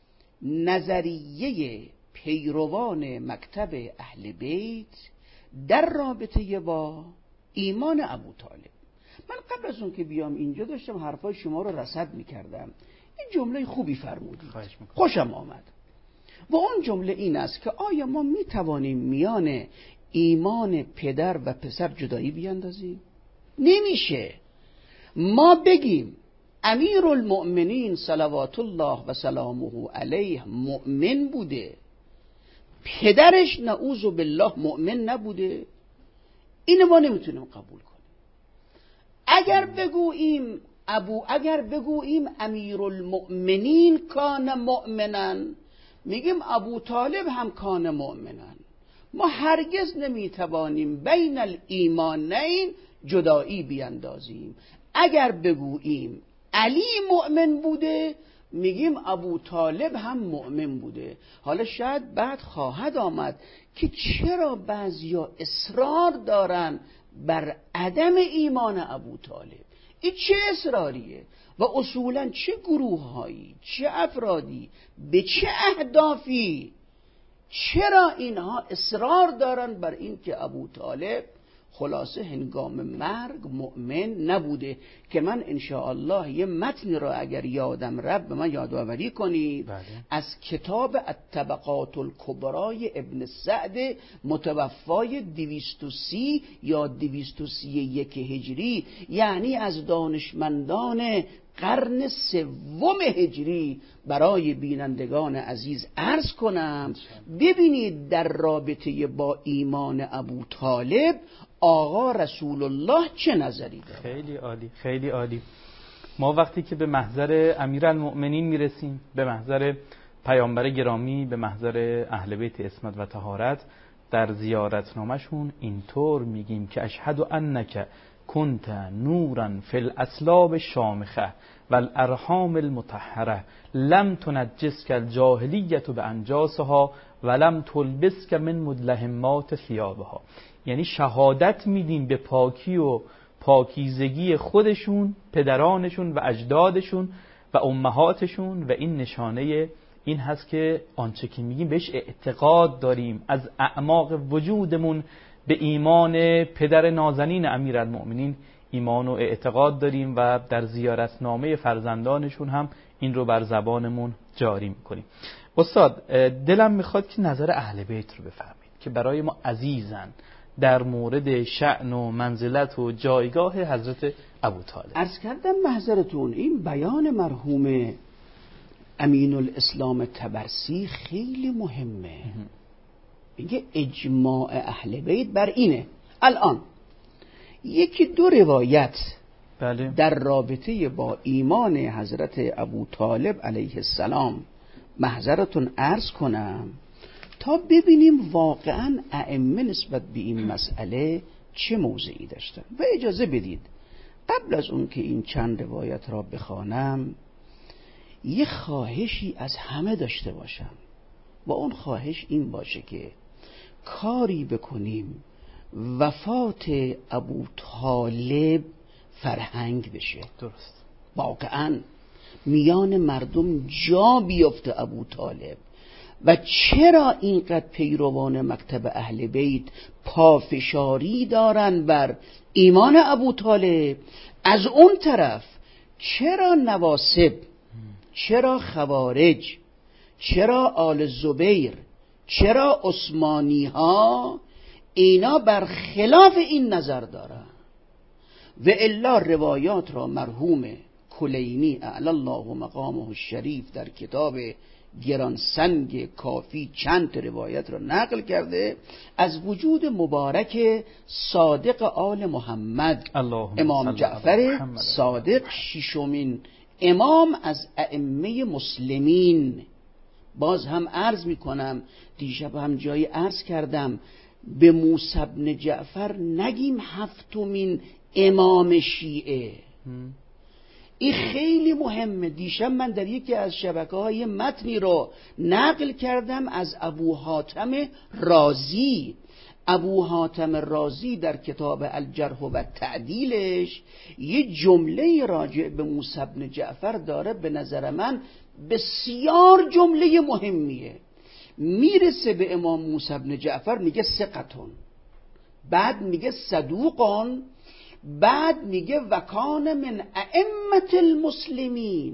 نظریه پیروان مکتب اهل بیت در رابطه با ایمان ابو طالب. من قبل از اون که بیام اینجا داشتم حرفای شما رو رصد میکردم. این جمله خوبی فرمودید، خوشم آمد. و اون جمله این است که آیا ما میتوانیم میان ایمان پدر و پسر جدایی بیاندازیم؟ نمیشه. ما بگیم امیر المؤمنین صلوات الله و سلامه علیه مؤمن بوده، پدرش نعوذ بالله مؤمن نبوده، اینو ما نمیتونیم قبول کنیم. اگر بگوییم ابو اگر بگوییم امیر المؤمنین کان مؤمنن، میگیم ابو طالب هم کان مؤمنن. ما هرگز نمیتوانیم بین الایمانین جدایی بیاندازیم. اگر بگوییم علی مؤمن بوده، میگیم ابو طالب هم مؤمن بوده. حالا شاید بعد خواهد آمد که چرا بعضیا اصرار دارن بر عدم ایمان ابو طالب. این چه اصراریه و اصولا چه گروههایی، چه افرادی، به چه اهدافی، چرا اینها اصرار دارن بر این که ابو طالب خلاصه هنگام مرگ مؤمن نبوده؟ که من انشاءالله یه متنی را اگر یادم رفت به من یادآوری کنید. بله. از کتاب الطبقات الکبرای ابن سعد متوفای دویست و سی یا دویست و سی یک هجری، یعنی از دانشمندان قرن سوم هجری، برای بینندگان عزیز عرض کنم ببینید در رابطه با ایمان ابو طالب آقا رسول الله چه نظری داره. خیلی عالی، خیلی عالی. ما وقتی که به محضر امیرالمؤمنین میرسیم، به محضر پیامبر گرامی، به محضر اهل بیت عصمت و طهارت، در زیارتنامه‌شون اینطور میگیم که اشهد انک کنت نورا فی الاسلاب شامخه و الارحام المطهره لم تنجسک الجاهلیت بانجاسها ولم تلبسک من مدلهمات ثیابها. یعنی شهادت میدیم به پاکی و پاکیزگی خودشون، پدرانشون و اجدادشون و امهاتشون، و این نشانه این هست که آنچه که میگیم بهش اعتقاد داریم، از اعماق وجودمون به ایمان پدر نازنین امیرالمؤمنین ایمان و اعتقاد داریم و در زیارتنامه فرزندانشون هم این رو بر زبانمون جاری میکنیم. استاد دلم میخواد که نظر اهل بیت رو بفهمید که برای ما عزیزن در مورد شأن و منزلت و جایگاه حضرت ابوطالب. عرض کردم محضرتون این بیان مرحوم امین الاسلام طبرسی خیلی مهمه. میگه اجماع اهل بیت بر اینه. الان یکی دو روایت بله. در رابطه با ایمان حضرت ابوطالب علیه السلام محضرتون عرض کنم تا ببینیم واقعا ائمه نسبت به این مسئله چه موضعی داشتن. و اجازه بدید قبل از اون که این چند روایت را بخوانم یه خواهشی از همه داشته باشم، و اون خواهش این باشه که کاری بکنیم وفات ابو طالب فرهنگ بشه. درست. واقعا میان مردم جا بیفته ابو طالب. و چرا اینقدر پیروان مکتب اهل بیت پافشاری دارن بر ایمان ابو طالب؟ از اون طرف چرا نواصب، چرا خوارج، چرا آل زبیر، چرا عثمانی ها اینا بر خلاف این نظر دارن؟ و الا روایات را مرحوم کلینی اعلی الله مقامه الشریف در کتاب گران سنگ کافی چند روایت را نقل کرده از وجود مبارک صادق آل محمد، امام جعفر صادق، ششمین امام از ائمه مسلمین. باز هم عرض می کنم، دیشب هم جایی عرض کردم، به موسی بن جعفر نگیم هفتمین امام شیعه. این خیلی مهمه. دیشب من در یکی از شبکه‌های متنی رو نقل کردم از ابو حاتم رازی. ابو حاتم رازی در کتاب الجرح و تعدیلش یه جمله راجع به موسی بن جعفر داره، به نظر من بسیار جمله مهمیه. میرسه به امام موسی بن جعفر میگه ثقتون، بعد میگه صدوقون، بعد میگه وکان من ائمه المسلمین.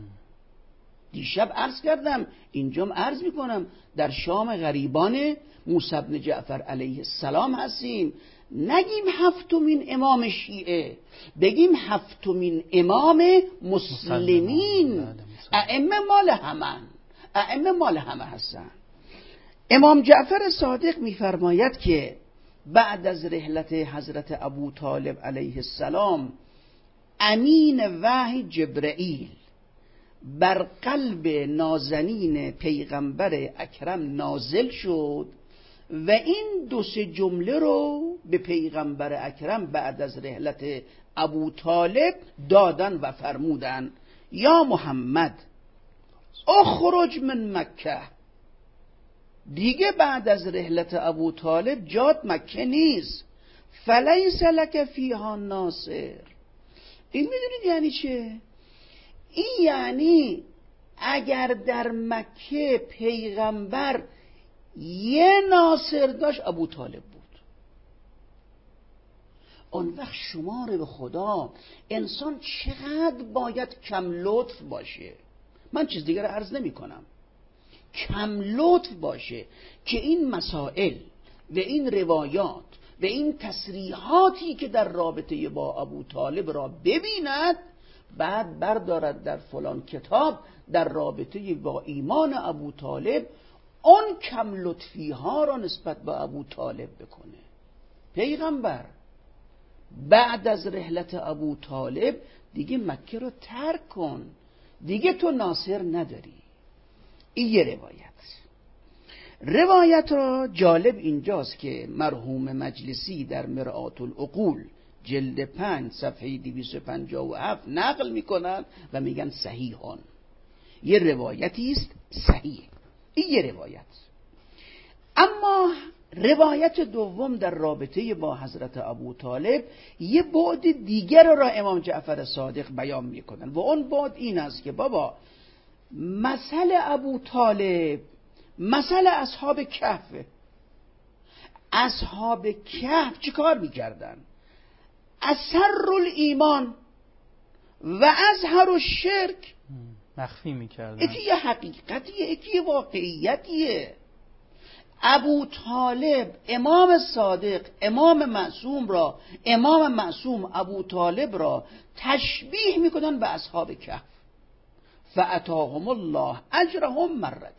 دیشب عرض کردم، اینجام عرض میکنم، در شام غریبان موسی بن جعفر علیه السلام هستیم. نگیم هفتمین امام شیعه، بگیم هفتمین امام مسلمین. ائمه مال همن، ائمه مال همه هستن. امام جعفر صادق میفرماید که بعد از رحلت حضرت ابو طالب علیه السلام امین وحی جبرئیل بر قلب نازنین پیغمبر اکرم نازل شد و این دو سه جمله رو به پیغمبر اکرم بعد از رحلت ابو طالب دادن و فرمودن: یا محمد اخرج من مکه. دیگه بعد از رحلت ابو طالب جات مکه نیست. فلیس لک فیها ناصر. این میدونید یعنی چه؟ این یعنی اگر در مکه پیغمبر یه ناصر داشت ابو طالب بود. اون وقت شما رو به خدا، انسان چقدر باید کم لطف باشه. من چیز دیگر عرض نمی کنم، کم لطف باشه که این مسائل و این روایات و این تصریحاتی که در رابطه با ابو طالب را ببیند، بعد بردارد در فلان کتاب در رابطه با ایمان ابو طالب اون کم لطفی ها را نسبت به ابو طالب بکنه. پیغمبر بعد از رحلت ابو طالب دیگه مکه رو ترک کن، دیگه تو ناصر نداری. این یه روایت. روایت را جالب اینجاست که مرحوم مجلسی در مرآت العقول جلد پنج صفحه دویست و پنجاه و هفت نقل میکنن و میگن صحیحان. یه روایتی است صحیح. این یه روایت. اما روایت دوم در رابطه با حضرت ابو طالب یه بعد دیگر را امام جعفر صادق بیان میکنن و اون بعد این است که بابا مثل ابو طالب مثل اصحاب کهف. اصحاب کهف چی کار میکردن؟ اسر الایمان و اظهر الشرک. مخفی میکردن. یکی یه حقیقتیه، یکی یه واقعیتیه. ابو طالب امام صادق، امام معصوم را، امام معصوم ابو طالب را تشبیه میکنن به اصحاب کهف. فاتاهم الله اجرهم مرتين.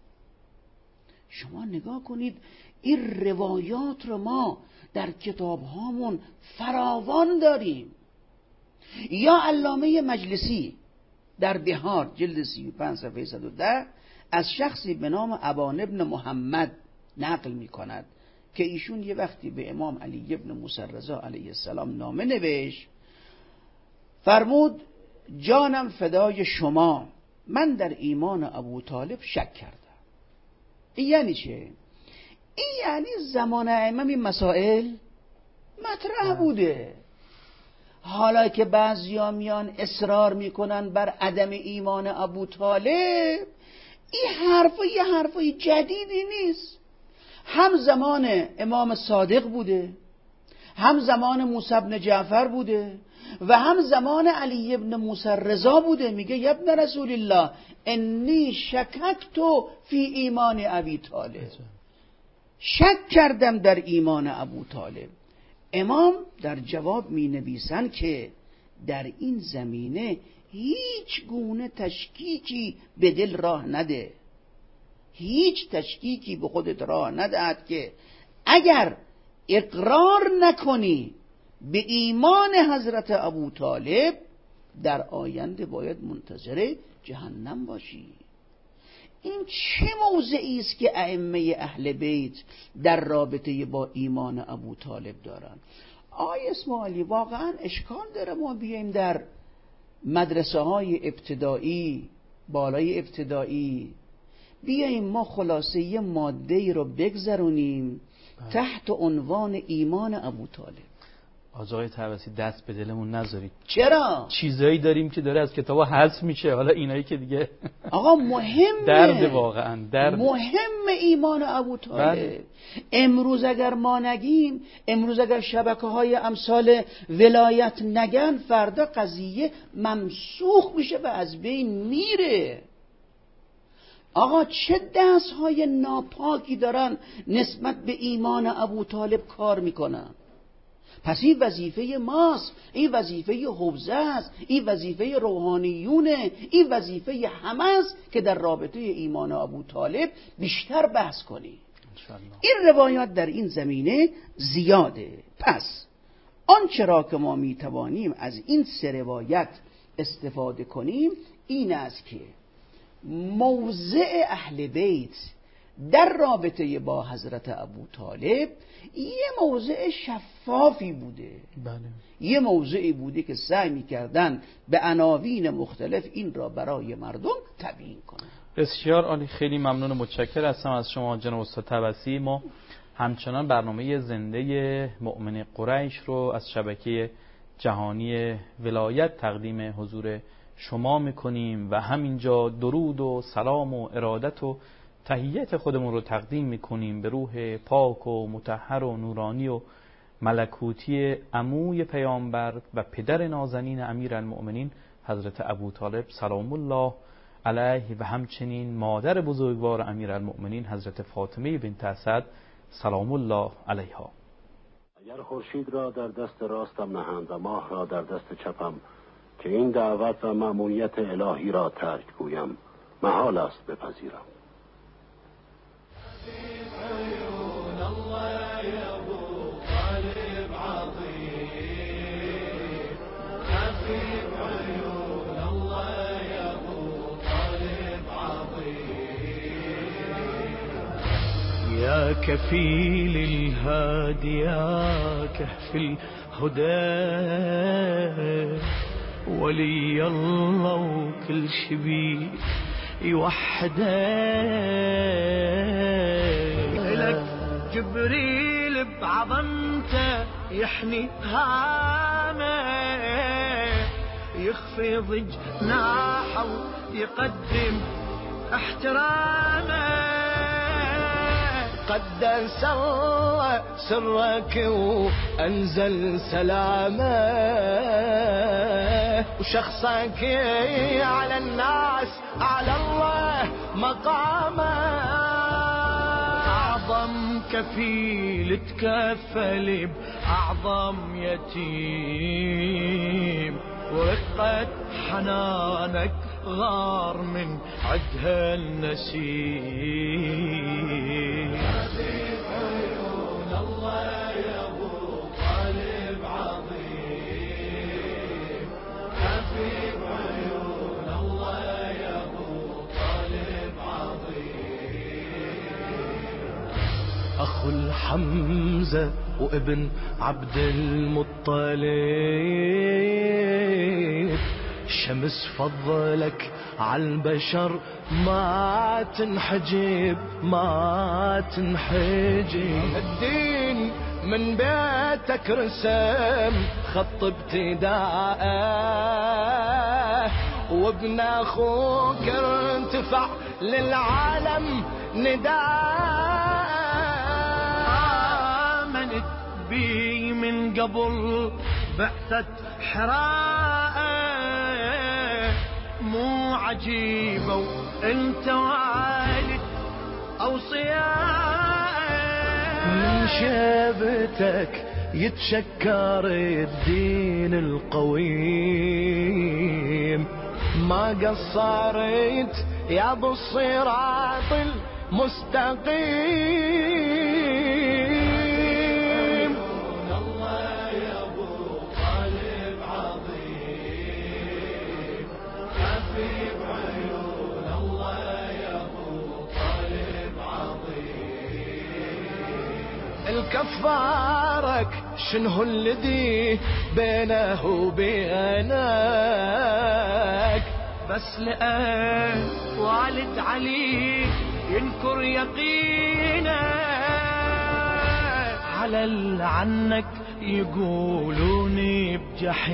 شما نگاه کنید، این روایات رو ما در کتاب هامون فراوان داریم. یا علامه مجلسی در بهار جلد سی و پنج صفحه صد و ده از شخصی به نام ابان ابن محمد نقل می کند که ایشون یه وقتی به امام علی ابن موسی رضا علیه السلام نامه نوشت، فرمود جانم فدای شما، من در ایمان ابو طالب شک کردم. این یعنی چه؟ این یعنی زمان ائمه این مسائل مطرح بوده. حالا که بعضیا میان اصرار میکنن بر عدم ایمان ابو طالب، این حرفا یه حرفای جدیدی نیست. هم زمان امام صادق بوده، هم زمان موسی بن جعفر بوده و هم زمان علی ابن موسی رضا بوده. میگه یا ابن رسول الله انی شککت فی ایمان ابی طالب، شک کردم در ایمان ابو طالب. امام در جواب می نویسن که در این زمینه هیچ گونه تشکیکی به دل راه نده، هیچ تشکیکی به خودت راه ندهد که اگر اقرار نکنی به ایمان حضرت ابو طالب در آینده باید منتظر جهنم باشی. این چه موضعی است که ائمه اهل بیت در رابطه با ایمان ابو طالب دارن؟ آقای اسماعیلی واقعا اشکال داره ما بیایم در مدرسه های ابتدایی، بالای ابتدایی، بیایم ما خلاصه یه ماده رو بگذرونیم تحت عنوان ایمان ابو طالب. آقای طبسی دست به دلمون نذارید. چرا؟ چیزایی داریم که داره از کتابا حذف میشه، حالا اینایی که دیگه آقا مهمه، درد واقعا درد مهم ایمان ابو طالب. امروز اگر ما نگیم، امروز اگر شبکه های امثال ولایت نگن، فردا قضیه ممسوخ میشه و از بین میره. آقا چه دست های ناپاکی دارن نسبت به ایمان ابو طالب کار میکنن. پس این وظیفه ماست، این وظیفه حوزه است، این وظیفه روحانیونه، این وظیفه همه است که در رابطه ایمان ابو طالب بیشتر بحث کنی. این روایات در این زمینه زیاده. پس آنچه را که ما میتوانیم از این سه روایت استفاده کنیم این است که موضع اهل بیت در رابطه با حضرت ابو طالب یه موضع شفافی بوده. بله. یه موضعی بوده که سعی می‌کردن به عناوین مختلف این را برای مردم تبیین کنن. بسیار عالی، خیلی ممنون و متشکر هستم از شما جناب استاد طبسی. ما همچنان برنامه زنده مؤمن قریش رو از شبکه جهانی ولایت تقدیم حضور شما میکنیم و همینجا درود و سلام و ارادت و تحیت خودمون رو تقدیم میکنیم به روح پاک و مطهر و نورانی و ملکوتی عموی پیامبر و پدر نازنین امیرالمؤمنین حضرت ابو طالب سلام الله علیه و همچنین مادر بزرگوار امیرالمؤمنین حضرت فاطمه بنت اسد سلام الله علیها. اگر خورشید را در دست راستم نهند و ماه را در دست چپم، که این دعوت و مأمونیت الهی را ترک گویم، محال است بپذیرم. يا كفيل الهادي يا كهف الهدى ولي الله وكل شبي يوحده لك جبريل بعظمته يحني هامه يخفض جناحه ويقدم احترامه قدس الله سرك وأنزل سلامه وشخصك على الناس على الله مقامه أعظم كفيل تكفل بأعظم يتيم ورقة حنانك غار من عدها النسيم. حبيب عيون الله يا ابو طالب عظيم، حبيب عيون الله يا ابو طالب عظيم. اخو الحمزة وابن عبد المطلب شمس فضلك عالبشر ما تنحجب ما تنحجب. الدين من بيتك رسم خط ابتداءه وابن اخوك ارتفع للعالم نداء. آمنت بي من قبل بعثة حراء مو عجيبة وانت والد اوصياء. من شيبتك يتشكر الدين القويم ما قصرت يا ابو الصراط المستقيم. الله يا ابو طالب عظيم حبيب عيون الله يا ابو طالب عظيم. الكفارك شنو الذي بينه وبينك بس لقى والد علي ينكر يقينه على اللي عنك يقولوني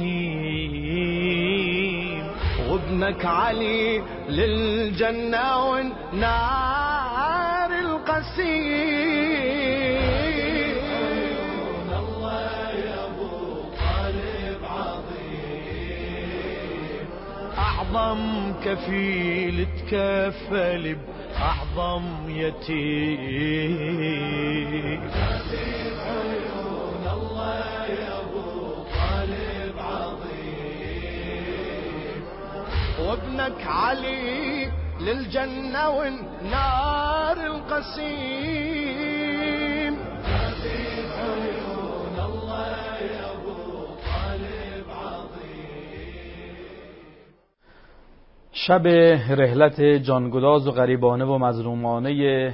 بجحيم وابنك علي للجنة والنار القسيم. أعظم كفيل تكفل بأعظم يتيم. حبيب عيون الله يا أبو طالب عظيم وابنك علي للجنة والنار القسيم. حبيب عيون الله يا أبو طالب عظيم. شب رحلت جانگداز و غریبانه و مظلومانه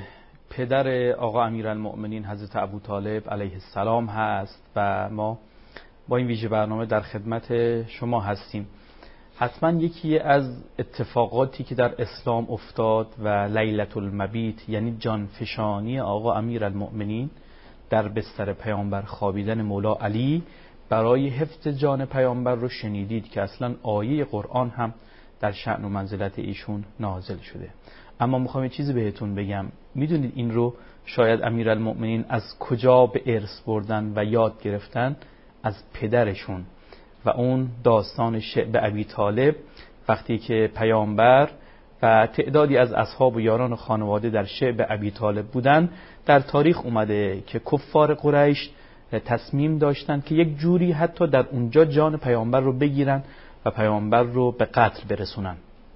پدر آقا امیرالمؤمنین حضرت ابوطالب علیه السلام هست و ما با این ویژه برنامه در خدمت شما هستیم. حتما یکی از اتفاقاتی که در اسلام افتاد و لیلة المبیت یعنی جانفشانی آقا امیرالمؤمنین در بستر پیامبر خوابیدن مولا علی برای حفظ جان پیامبر رو شنیدید که اصلا آیه قرآن هم در شأن و منزلت ایشون نازل شده. اما میخوام یه چیزی بهتون بگم. میدونید این رو شاید امیرالمؤمنین از کجا به ارث بردن و یاد گرفتن؟ از پدرشون و اون داستان شعب ابی طالب وقتی که پیامبر و تعدادی از اصحاب و یاران خانواده در شعب ابی طالب بودن. در تاریخ اومده که کفار قریش تصمیم داشتن که یک جوری حتی در اونجا جان پیامبر رو بگیرن و پیامبر رو به قتل برسونن.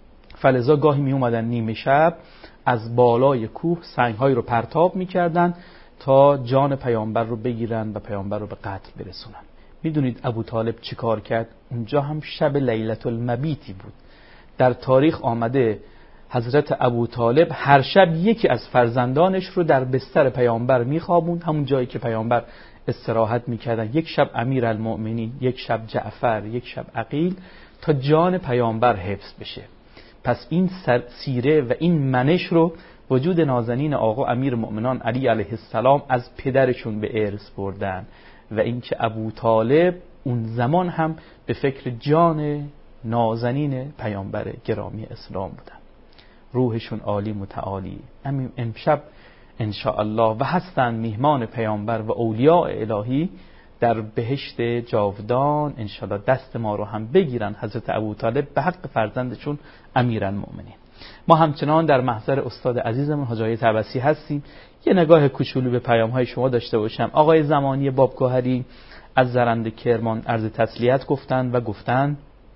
فلذا گاهی می اومدن نیمه شب از بالای کوه سنگ‌هایی رو پرتاب می‌کردن تا جان پیامبر رو بگیرن و پیامبر رو به قتل برسونن. میدونید ابو طالب چی کار کرد؟ اونجا هم شب لیلة المبیتی بود. در تاریخ آمده حضرت ابو طالب هر شب یکی از فرزندانش رو در بستر پیامبر میخوابوند، همون جایی که پیامبر استراحت میکردن. یک شب امیرالمؤمنین، یک شب جعفر، یک شب عقیل، تا جان پیامبر حفظ بشه. پس این سیره و این منش رو وجود نازنین آقا امیر مؤمنان علی علیه السلام از پدرشون به ارث بردن و اینکه ابو طالب اون زمان هم به فکر جان نازنین پیامبر گرامی اسلام بودن. روحشون عالی متعالی. همین امشب ان شاء الله و هستند میهمان پیامبر و اولیاء الهی در بهشت جاودان. ان شاء الله دست ما رو هم بگیرن حضرت ابوطالب به حق فرزندشون امیرالمؤمنین. ما همچنان در محضر استاد عزیزمون حاج آقای طبسی هستیم. یه نگاه کوچولو به پیام‌های شما داشته باشم. آقای زمانی بابگوهری از زرنده کرمان عرض تسلیت گفتن و گفتن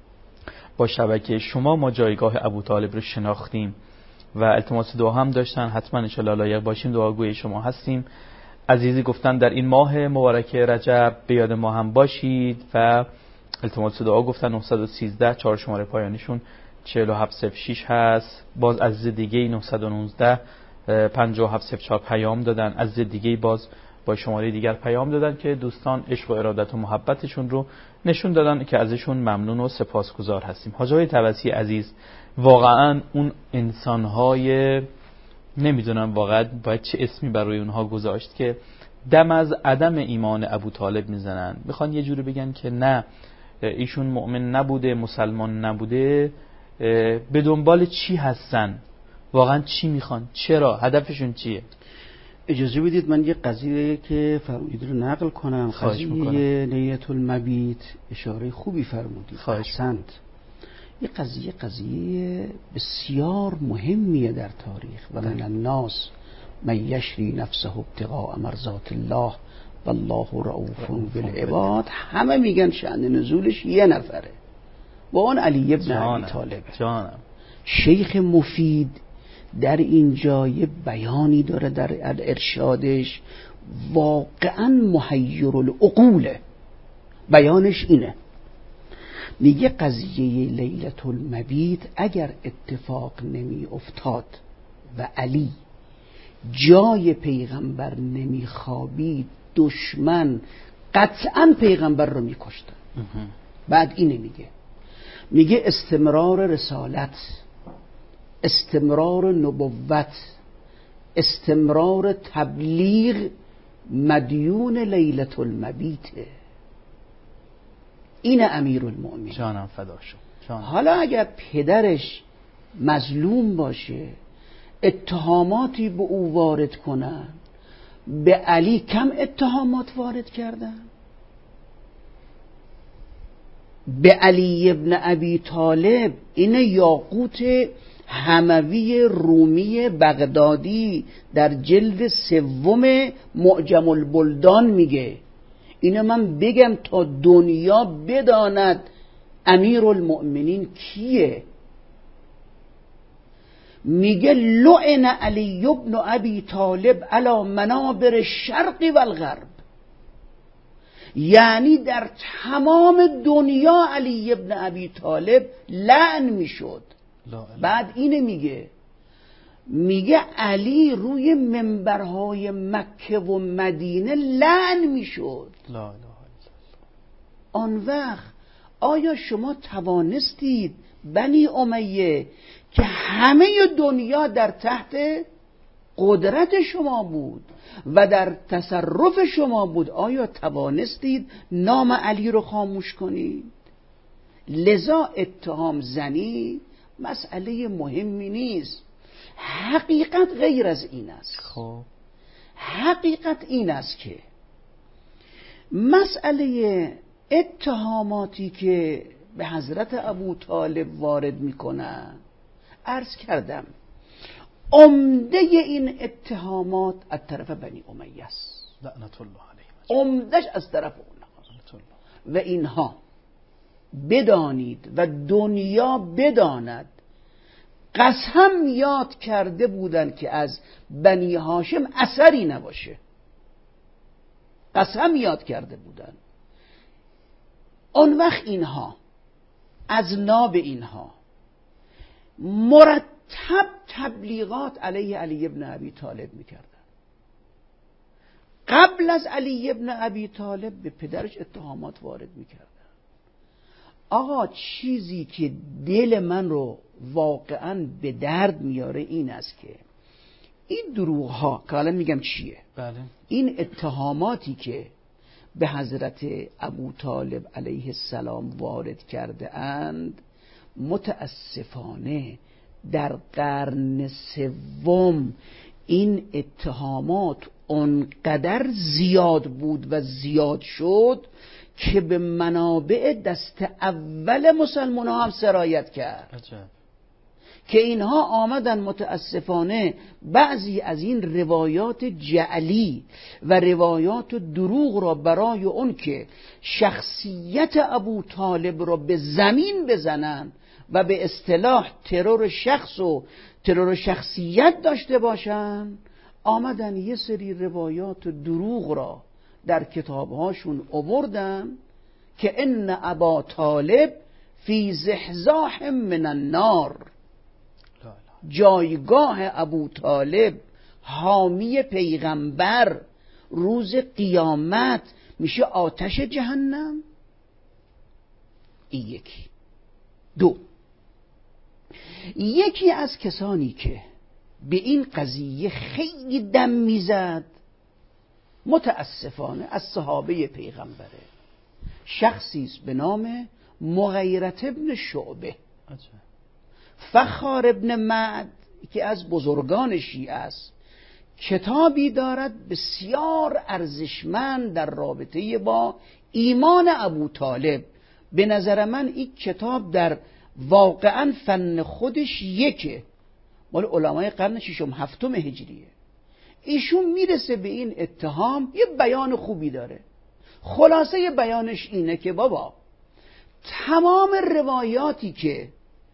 با شبکه شما ما جایگاه ابوطالب رو شناختیم و التماس دعا هم داشتن. حتما ان شاء الله لایق باشیم، دعاگوی شما هستیم. عزیزی گفتن در این ماه مبارک رجب به یاد ما هم باشید و التماس دعا گفتن. نه یک سه چهار شماره پایانیشون چهل و هفت صفر شش هست. باز عزیز دیگه نه یک نه پنج هفت صفر چهار پیام دادن. عزیز دیگه باز با شماره دیگر پیام دادن که دوستان عشق و ارادت و محبتشون رو نشون دادن که ازشون ممنون و سپاسگزار هستیم. حاج آقای طبسی عزیز، واقعا اون انسان‌های نمیدونم واقعا باید چه اسمی برای اونها گذاشت که دم از عدم ایمان ابو طالب میزنن، میخوان یه جوری بگن که نه ایشون مؤمن نبوده، مسلمان نبوده، به دنبال چی هستن، واقعا چی میخوان، چرا، هدفشون چیه؟ اجازه بدید من یه قضیه که فرمودید رو نقل کنم. قضیه نیت المبیت اشاره خوبی فرمودید، احسنت. یه قضیه قضیه بسیار مهمیه در تاریخ. و من الناس من یشری نفسه ابتغاء مرضات الله والله رؤوف بالعباد. همه میگن شأن نزولش یه نفره و اون علی ابن ابی طالبه. جانم. شیخ مفید در اینجا یه بیانی داره در ارشادش واقعا محیر العقوله. بیانش اینه، میگه قضیه لیلة المبیت اگر اتفاق نمی افتاد و علی جای پیغمبر نمی خوابید، دشمن قطعا پیغمبر رو می کشتن. بعد اینه میگه میگه استمرار رسالت، استمرار نبوت، استمرار تبلیغ مدیون لیلة المبیته. این امیر المؤمنین. جانم فدا شد. جانم. حالا اگر پدرش مظلوم باشه، اتهاماتی به او وارد کنن، به علی کم اتهامات وارد کردن؟ به علی ابن ابی طالب این یاقوت هموی رومی بغدادی در جلد سوم معجم البلدان میگه، اینو من بگم تا دنیا بداند امیر المؤمنین کیه. میگه لعن علی ابن ابی طالب علی منابر الشرق و الغرب، یعنی در تمام دنیا علی ابن ابی طالب لعن میشد. بعد اینه میگه میگه علی روی منبرهای مکه و مدینه لعن میشد. آن وقت آیا شما توانستید بنی امیه که همه دنیا در تحت قدرت شما بود و در تصرف شما بود، آیا توانستید نام علی رو خاموش کنید؟ لذا اتهام زنی مسئله مهمی نیست. حقیقت غیر از این است. خب حقیقت این است که مسئله اتهاماتی که به حضرت ابو طالب وارد میکنن، عرض کردم عمده این اتهامات از طرف بنی امیه است، لعنت الله علیهم، عمدش از طرف اونها. و اینها بدانید و دنیا بداند قسم یاد کرده بودند که از بنی هاشم اثری نباشه، قسم یاد کرده بودند. اون وقت اینها از ناب اینها مرتب تبلیغات علیه علی ابن ابی طالب میکردن. قبل از علی ابن ابی طالب به پدرش اتهامات وارد میکردن. آقا چیزی که دل من رو واقعا به درد میاره این است که این دروغ ها که الان میگم چیه، بله. این اتهاماتی که به حضرت ابو طالب علیه السلام وارد کرده اند، متاسفانه در قرن سوم این اتهامات اونقدر زیاد بود و زیاد شد که به منابع دست اول مسلمان ها هم سرایت کرد. عجب. که اینها آمدن متاسفانه بعضی از این روایات جعلی و روایات دروغ را برای اون که شخصیت ابو طالب را به زمین بزنن و به اصطلاح ترور شخص و ترور شخصیت داشته باشن، آمدن یه سری روایات دروغ را در کتابهاشون آوردن که ان ابا طالب فی زحزاح من النار، جایگاه ابو طالب حامی پیغمبر روز قیامت میشه آتش جهنم؟ این یکی. دو، یکی از کسانی که به این قضیه خیلی دم میزد متاسفانه از صحابه پیغمبره، شخصی است به نام مغیرة ابن شعبه. فخار ابن معد که از بزرگان شیعه است، کتابی دارد بسیار ارزشمند در رابطه با ایمان ابو طالب. به نظر من این کتاب در واقعا فن خودش یکه، مال علمای قرن ششم هفتم هجریه. ایشون میرسه به این اتهام، یه بیان خوبی داره. خلاصه بیانش اینه که بابا تمام روایاتی که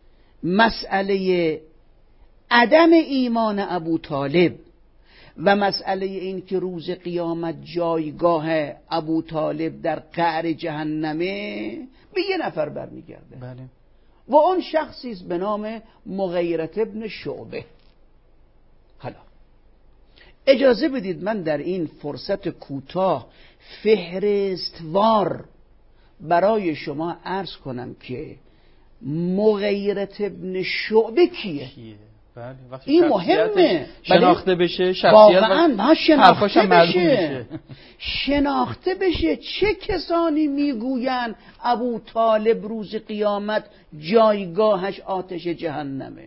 مسئله عدم ایمان ابو طالب و مسئله این که روز قیامت جایگاه ابو طالب در قعر جهنمه به یه نفر برمیگرده. بله. و اون شخصی است به نام مغیرة ابن شعبه. حالا اجازه بدید من در این فرصت کوتاه فهرستوار برای شما عرض کنم که مغیرة ابن شعبه کیه. بله. این مهمه شناخته بشه، شخصیت واقعا شناخته بشه. شناخته بشه چه کسانی میگوین ابو طالب روز قیامت جایگاهش آتش جهنمه.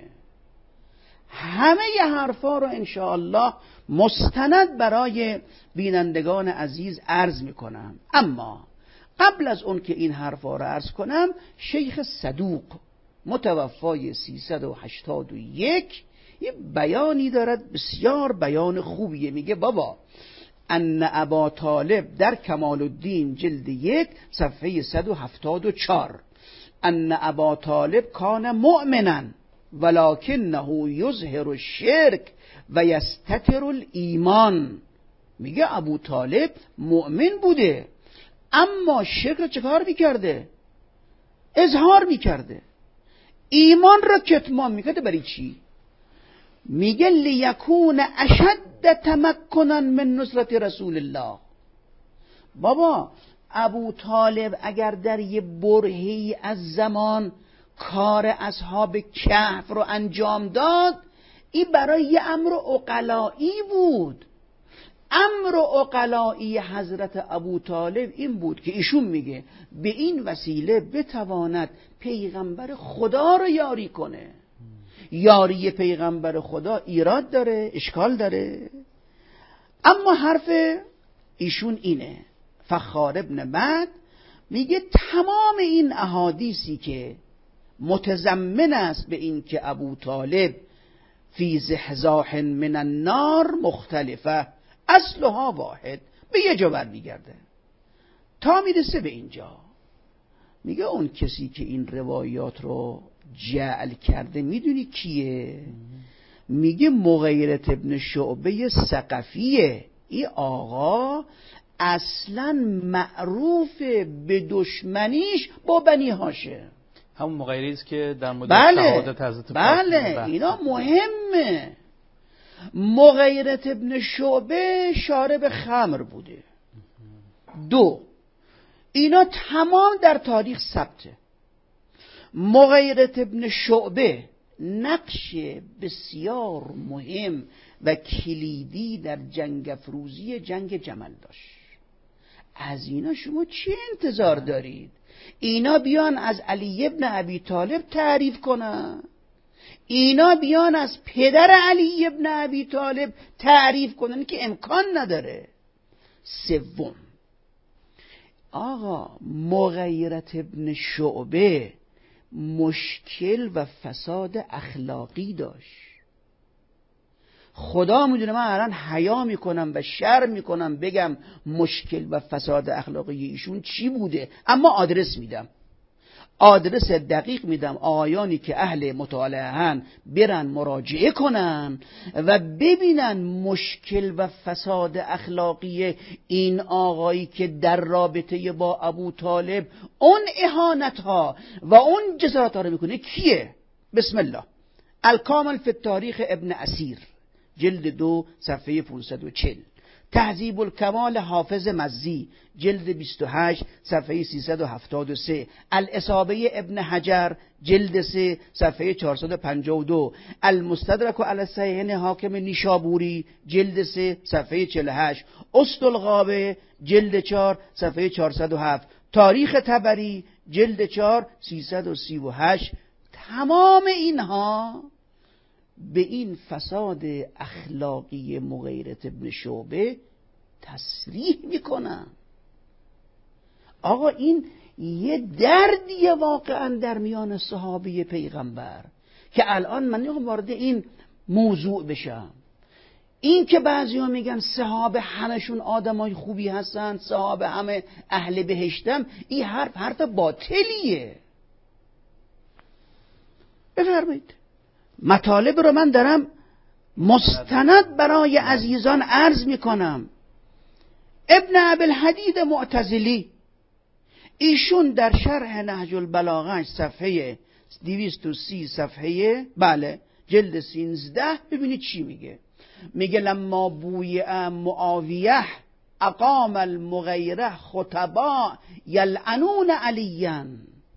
همه ی حرفا رو انشاءالله مستند برای بینندگان عزیز عرض میکنم. اما قبل از اون که این حرفا رو عرض کنم، شیخ صدوق متوفای سیصد و هشتاد و یک یه بیانی دارد بسیار بیان خوبیه. میگه بابا ان ابا طالب در کمال الدین جلد یک صفحه صد و هفتاد و چهار، ان ابا طالب کان مؤمنا ولکنه یظهر الشرک و یستتر الایمان. میگه ابو طالب مؤمن بوده اما شرک رو چه کار میکرده؟ اظهار میکرده. ایمان را کتمان میکرده. برای چی؟ میگه لیکون اشد تمکنا من نصرت رسول الله. بابا ابو طالب اگر در یه برهه‌ای از زمان کار اصحاب کهف رو انجام داد، این برای یه امر عقلایی بود. امر عقلایی حضرت ابو طالب این بود که ایشون میگه به این وسیله بتواند پیغمبر خدا رو یاری کنه. یاری پیغمبر خدا ایراد داره، اشکال داره. اما حرف ایشون اینه، فخار ابن معد میگه تمام این احادیثی که متضمن است به این که ابو طالب فی زحزاح من النار مختلفه، اصلها واحد، به یه جا برمیگرده. تا میرسه به اینجا میگه اون کسی که این روایات رو جعل کرده میدونی کیه؟ میگه مغیرة ابن شعبه ثقفیه. این آقا اصلا معروف به دشمنیش با بنی هاشم. همون مغیره است که در مورد بله شهادت حضرت بله اینا مهمه. مغیرة ابن شعبه شارب خمر بوده. دو، اینا تمام در تاریخ ثبته. مغیرة ابن شعبه نقش بسیار مهم و کلیدی در جنگ افروزی جنگ جمل داشت. از اینا شما چه انتظار دارید؟ اینا بیان از علی ابن ابی طالب تعریف کنن، اینا بیان از پدر علی ابن ابی طالب تعریف کنن که امکان نداره. سوم، آقا مغیرة ابن شعبه مشکل و فساد اخلاقی داشت. خدا میدونه من الان حیا میکنم و شرم میکنم بگم مشکل و فساد اخلاقی ایشون چی بوده، اما آدرس میدم، آدرس دقیق میدم. آقایانی که اهل مطالعه هن برن مراجعه کنن و ببینن مشکل و فساد اخلاقی این آقایی که در رابطه با ابو طالب اون اهانت ها و اون جسارت ها رو میکنه کیه. بسم الله. الکامل فی التاریخ ابن اسیر جلد دو صفحه پانصد و چهل. تهذیب الکمال حافظ مزی جلد بیست و هشت صفحه سیصد و هفتاد و سه، الاصابه ابن حجر جلد سه صفحه چهارصد و پنجاه و دو، المستدرک علی الصحیحین حاکم نیشابوری جلد سه صفحه چهل و هشت، اسدالغابه جلد چهار صفحه چهارصد و هفت، تاریخ طبری جلد چهار سیصد و سی و هشت. تمام اینها به این فساد اخلاقی مغیرة ابن شعبه تصریح میکنن. آقا این یه دردیه واقعا در میان صحابه پیغمبر که الان من نمیخوام وارد این موضوع بشم. این که بعضی ها میگن صحابه همشون آدمای خوبی هستن، صحابه همه اهل بهشتن، این حرف حرف باطلیه. بفرمایید مطالب رو من دارم مستند برای عزیزان عرض میکنم. ابن ابوالحدید معتزلی ایشون در شرح نهج البلاغه صفحه دویست و سی صفحه بله جلد سیزده ببینید چی میگه. میگه لما بویع معاویه اقام المغیره خطبا یلعنون علیاً.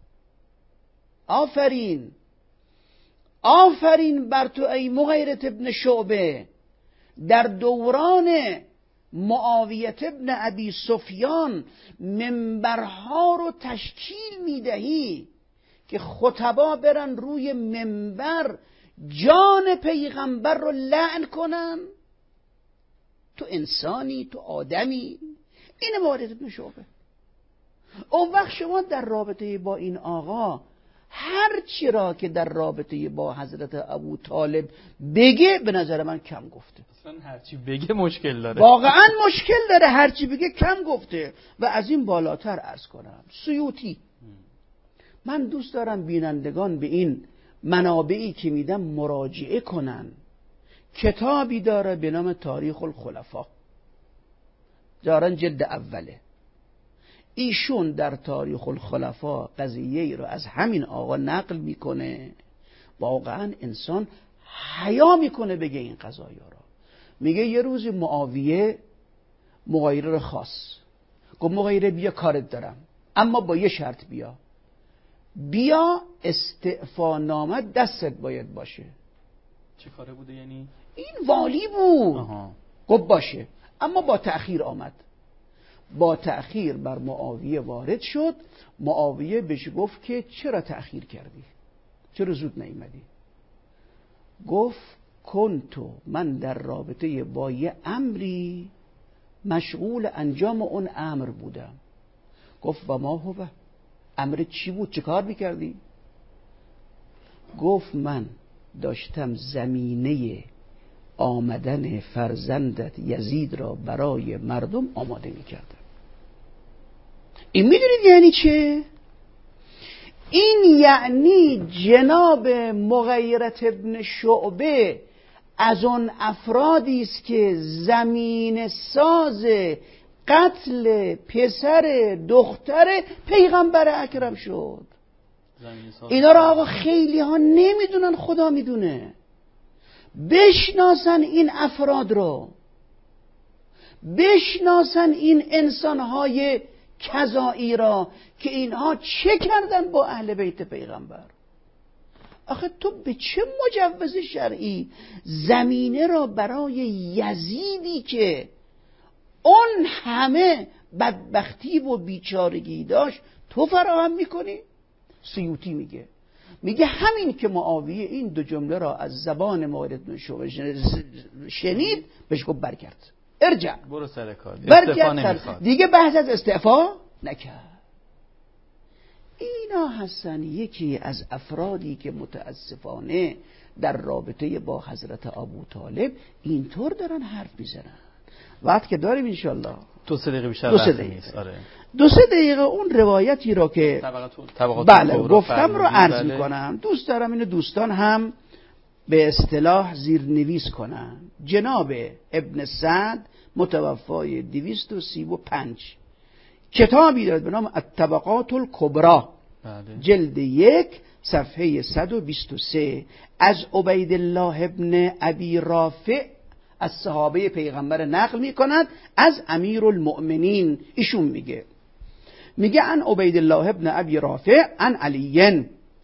آفرین آفرین بر تو ای مغیرة ابن شعبه، در دوران معاویه ابن ابی سفیان منبرها رو تشکیل میدهی که خطبا برن روی منبر جان پیغمبر رو لعن کنن. تو انسانی، تو آدمی. این مغیرة ابن شعبه. اون وقت شما در رابطه با این آقا هر چی را که در رابطه با حضرت ابو طالب بگه به نظر من کم گفته. اصلا هر چی بگه مشکل داره، واقعا مشکل داره. هر چی بگه کم گفته. و از این بالاتر عرض کنم سیوطی، من دوست دارم بینندگان به این منابعی که میدم مراجعه کنن. کتابی داره به نام تاریخ الخلفا، دارن جلد اوله. ایشون در تاریخ الخلفا قضیه رو از همین آقا نقل میکنه. واقعا انسان حیا میکنه بگه این قضایا رو. میگه یه روز معاویه مغیره رو خواست، گفت مغیره بیا کارت دارم، اما با یه شرط بیا بیا استعفا نامه دستت باید باشه. چه کاره بوده یعنی؟ این والی بود. آها. گفت باشه، اما با تأخیر آمد. با تأخیر بر معاویه وارد شد. معاویه بهش گفت که چرا تأخیر کردی؟ چرا زود نیامدی؟ گفت کنتو، من در رابطه با یه امری مشغول انجام اون امر بودم. گفت و ما هو، امر چی بود؟ چه کار میکردی؟ گفت من داشتم زمینه آمدن فرزندت یزید را برای مردم آماده میکردم. این میدونید یعنی چه؟ این یعنی جناب مغیرة ابن شعبه از اون افرادی است که زمین ساز قتل پسر دختر پیغمبر اکرم شد. اینا را آقا خیلی ها نمیدونن، خدا میدونه. بشناسن این افراد رو، بشناسن این انسانهای کذایی را که اینها چه کردن با اهل بیت پیغمبر. آخه تو به چه مجوز شرعی زمینه را برای یزیدی که اون همه بدبختی و بیچارگی داشت تو فراهم میکنی؟ سیوطی میگه میگه همین که معاویه این دو جمله را از زبان مغیرة بن شعبه شنید بهش گفت برگرد، ارجع، برو سر کار، برگرد. دیگه بحث از استعفا نکرد. اینا هستن یکی از افرادی که متاسفانه در رابطه با حضرت ابو طالب اینطور دارن حرف میزنن. وقت که داریم انشالله دو سه دقیقه بیشتر دو سه دقیقه نیست. آره. دو سه دقیقه اون روایتی را که طبقات بله گفتم رو عرض میکنم. دوست دارم اینو دوستان هم به اصطلاح زیرنویس کنن. جناب ابن سعد متوفای دویست و سی و پنج کتابی دارد به نام الطبقات الکبری، جلد یک صفحه صد و بیست و سه، از عبید الله ابن ابی رافع از صحابه پیغمبر نقل می کند از امیرالمؤمنین. ایشون میگه میگه عن عبید الله ابن ابی رافع عن علی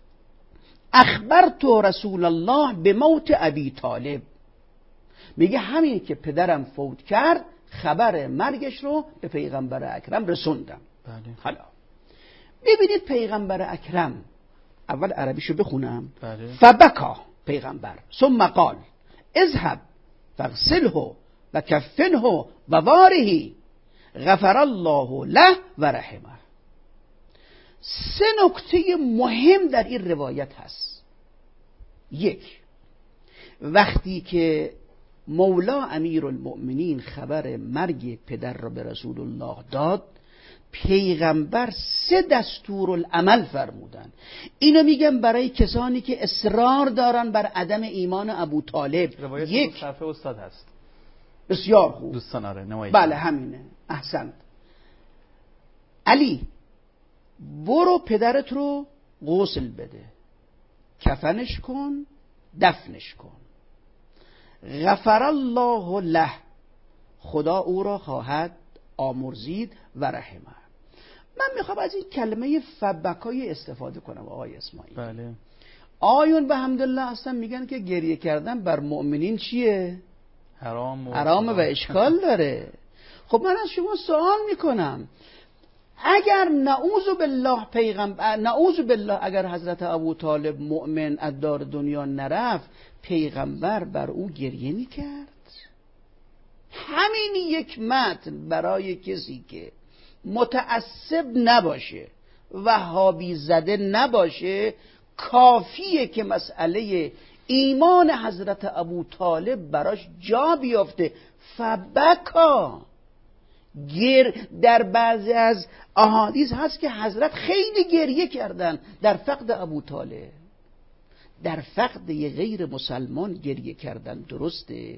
اخبرت رسول الله به موت ابی طالب. میگه همین که پدرم فوت کرد خبر مرگش رو به پیغمبر اکرم رسوندم. بله. حالا ببینید پیغمبر اکرم، اول عربیشو بخونم. بله. فبکا پیغمبر ثم قال اذهب فاغسله و کفنه و واره غفر الله له و رحمه. سه نکته مهم در این روایت هست. یک، وقتی که مولا امیرالمؤمنین خبر مرگ پدر را به رسول الله داد، پیغمبر سه دستورالعمل فرمودن. اینو میگم برای کسانی که اصرار دارن بر عدم ایمان ابو طالب. روایت یک، صفحه استاد هست. بسیار خوب دوستان آره نمایش. بله همینه، احسنت. علی برو پدرت رو غسل بده، کفنش کن، دفنش کن. غفر الله له، خدا او را خواهد آمرزید و رحمه. من میخوام از این کلمه فبکای استفاده کنم آقای اسماعیل. بله. آیون به حمدالله اصلا میگن که گریه کردن بر مؤمنین چیه؟ حرام و حرام و اشکال داره. خب من از شما سوال میکنم، اگر نعوذ بالله پیغمبر نعوذ بالله اگر حضرت ابو طالب مؤمن از دار دنیا نرفت، پیغمبر بر او گریه میکرد؟ همین یک متن برای کسی که متعصب نباشه، وهابی زده نباشه، کافیه که مسئله ایمان حضرت ابو طالب براش جا بیافته. فبکا، گر در بعضی از احادیث هست که حضرت خیلی گریه کردن در فقد ابو طالب. در فقد یه غیر مسلمان گریه کردن درسته؟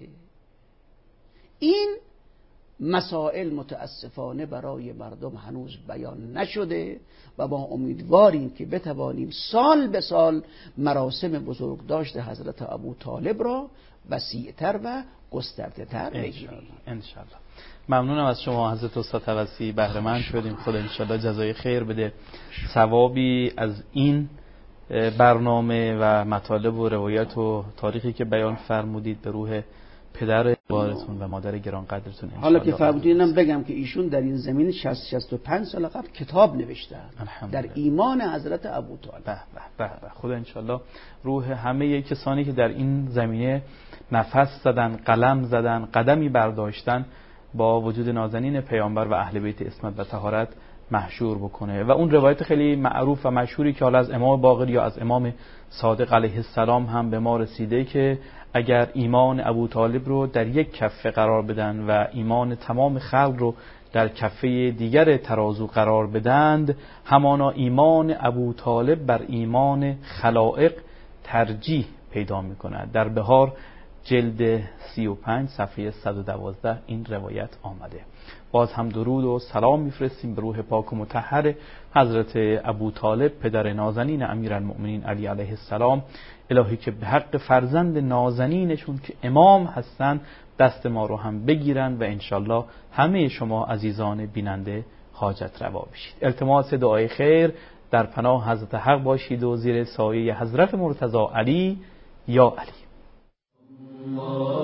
این مسائل متاسفانه برای مردم هنوز بیان نشده و ما امیدواریم که بتوانیم سال به سال مراسم بزرگداشت حضرت ابو طالب را وسیع‌تر و گسترده‌تر بگیریم انشالله. ممنونم از شما حضرت استاد توسی، بهره مند شدیم. خدا انشالله جزای خیر بده، ثوابی از این برنامه و مطالب و روایت و تاریخی که بیان فرمودید به روح پدر وارثون و مادر گرانقدرتون. حالا که فرمودینم بگم که ایشون در این زمین شصت شصت و پنج سال قبل کتاب نوشتن در ایمان حضرت ابو طالب. به به به. خدا انشالله روح همه کسانی که در این زمینه نفس زدن، قلم زدن، قدمی برداشتن با وجود نازنین پیامبر و اهل بیت عصمت و طهارت محشور بکنه. و اون روایت خیلی معروف و مشهوری که حالا از امام باقر یا از امام صادق علیه السلام هم به ما رسیده که اگر ایمان ابو طالب رو در یک کفه قرار بدن و ایمان تمام خلق رو در کفه دیگر ترازو قرار بدند، همانا ایمان ابو طالب بر ایمان خلائق ترجیح پیدا می‌کند. در بهار جلد سی و پنج صفحه صد و دوازده این روایت آمده. باز هم درود و سلام میفرستیم به روح پاک و مطهر حضرت ابو طالب پدر نازنین امیرالمؤمنین علی علیه السلام. الهی که به حق فرزند نازنینشون که امام هستن دست ما رو هم بگیرن و انشالله همه شما عزیزان بیننده حاجت روا بشید. التماس دعای خیر در پناه حضرت حق باشید و زیر سایه حضرت مرتضی علی یا علی.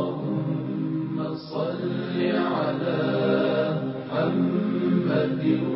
اللهم صل على محمد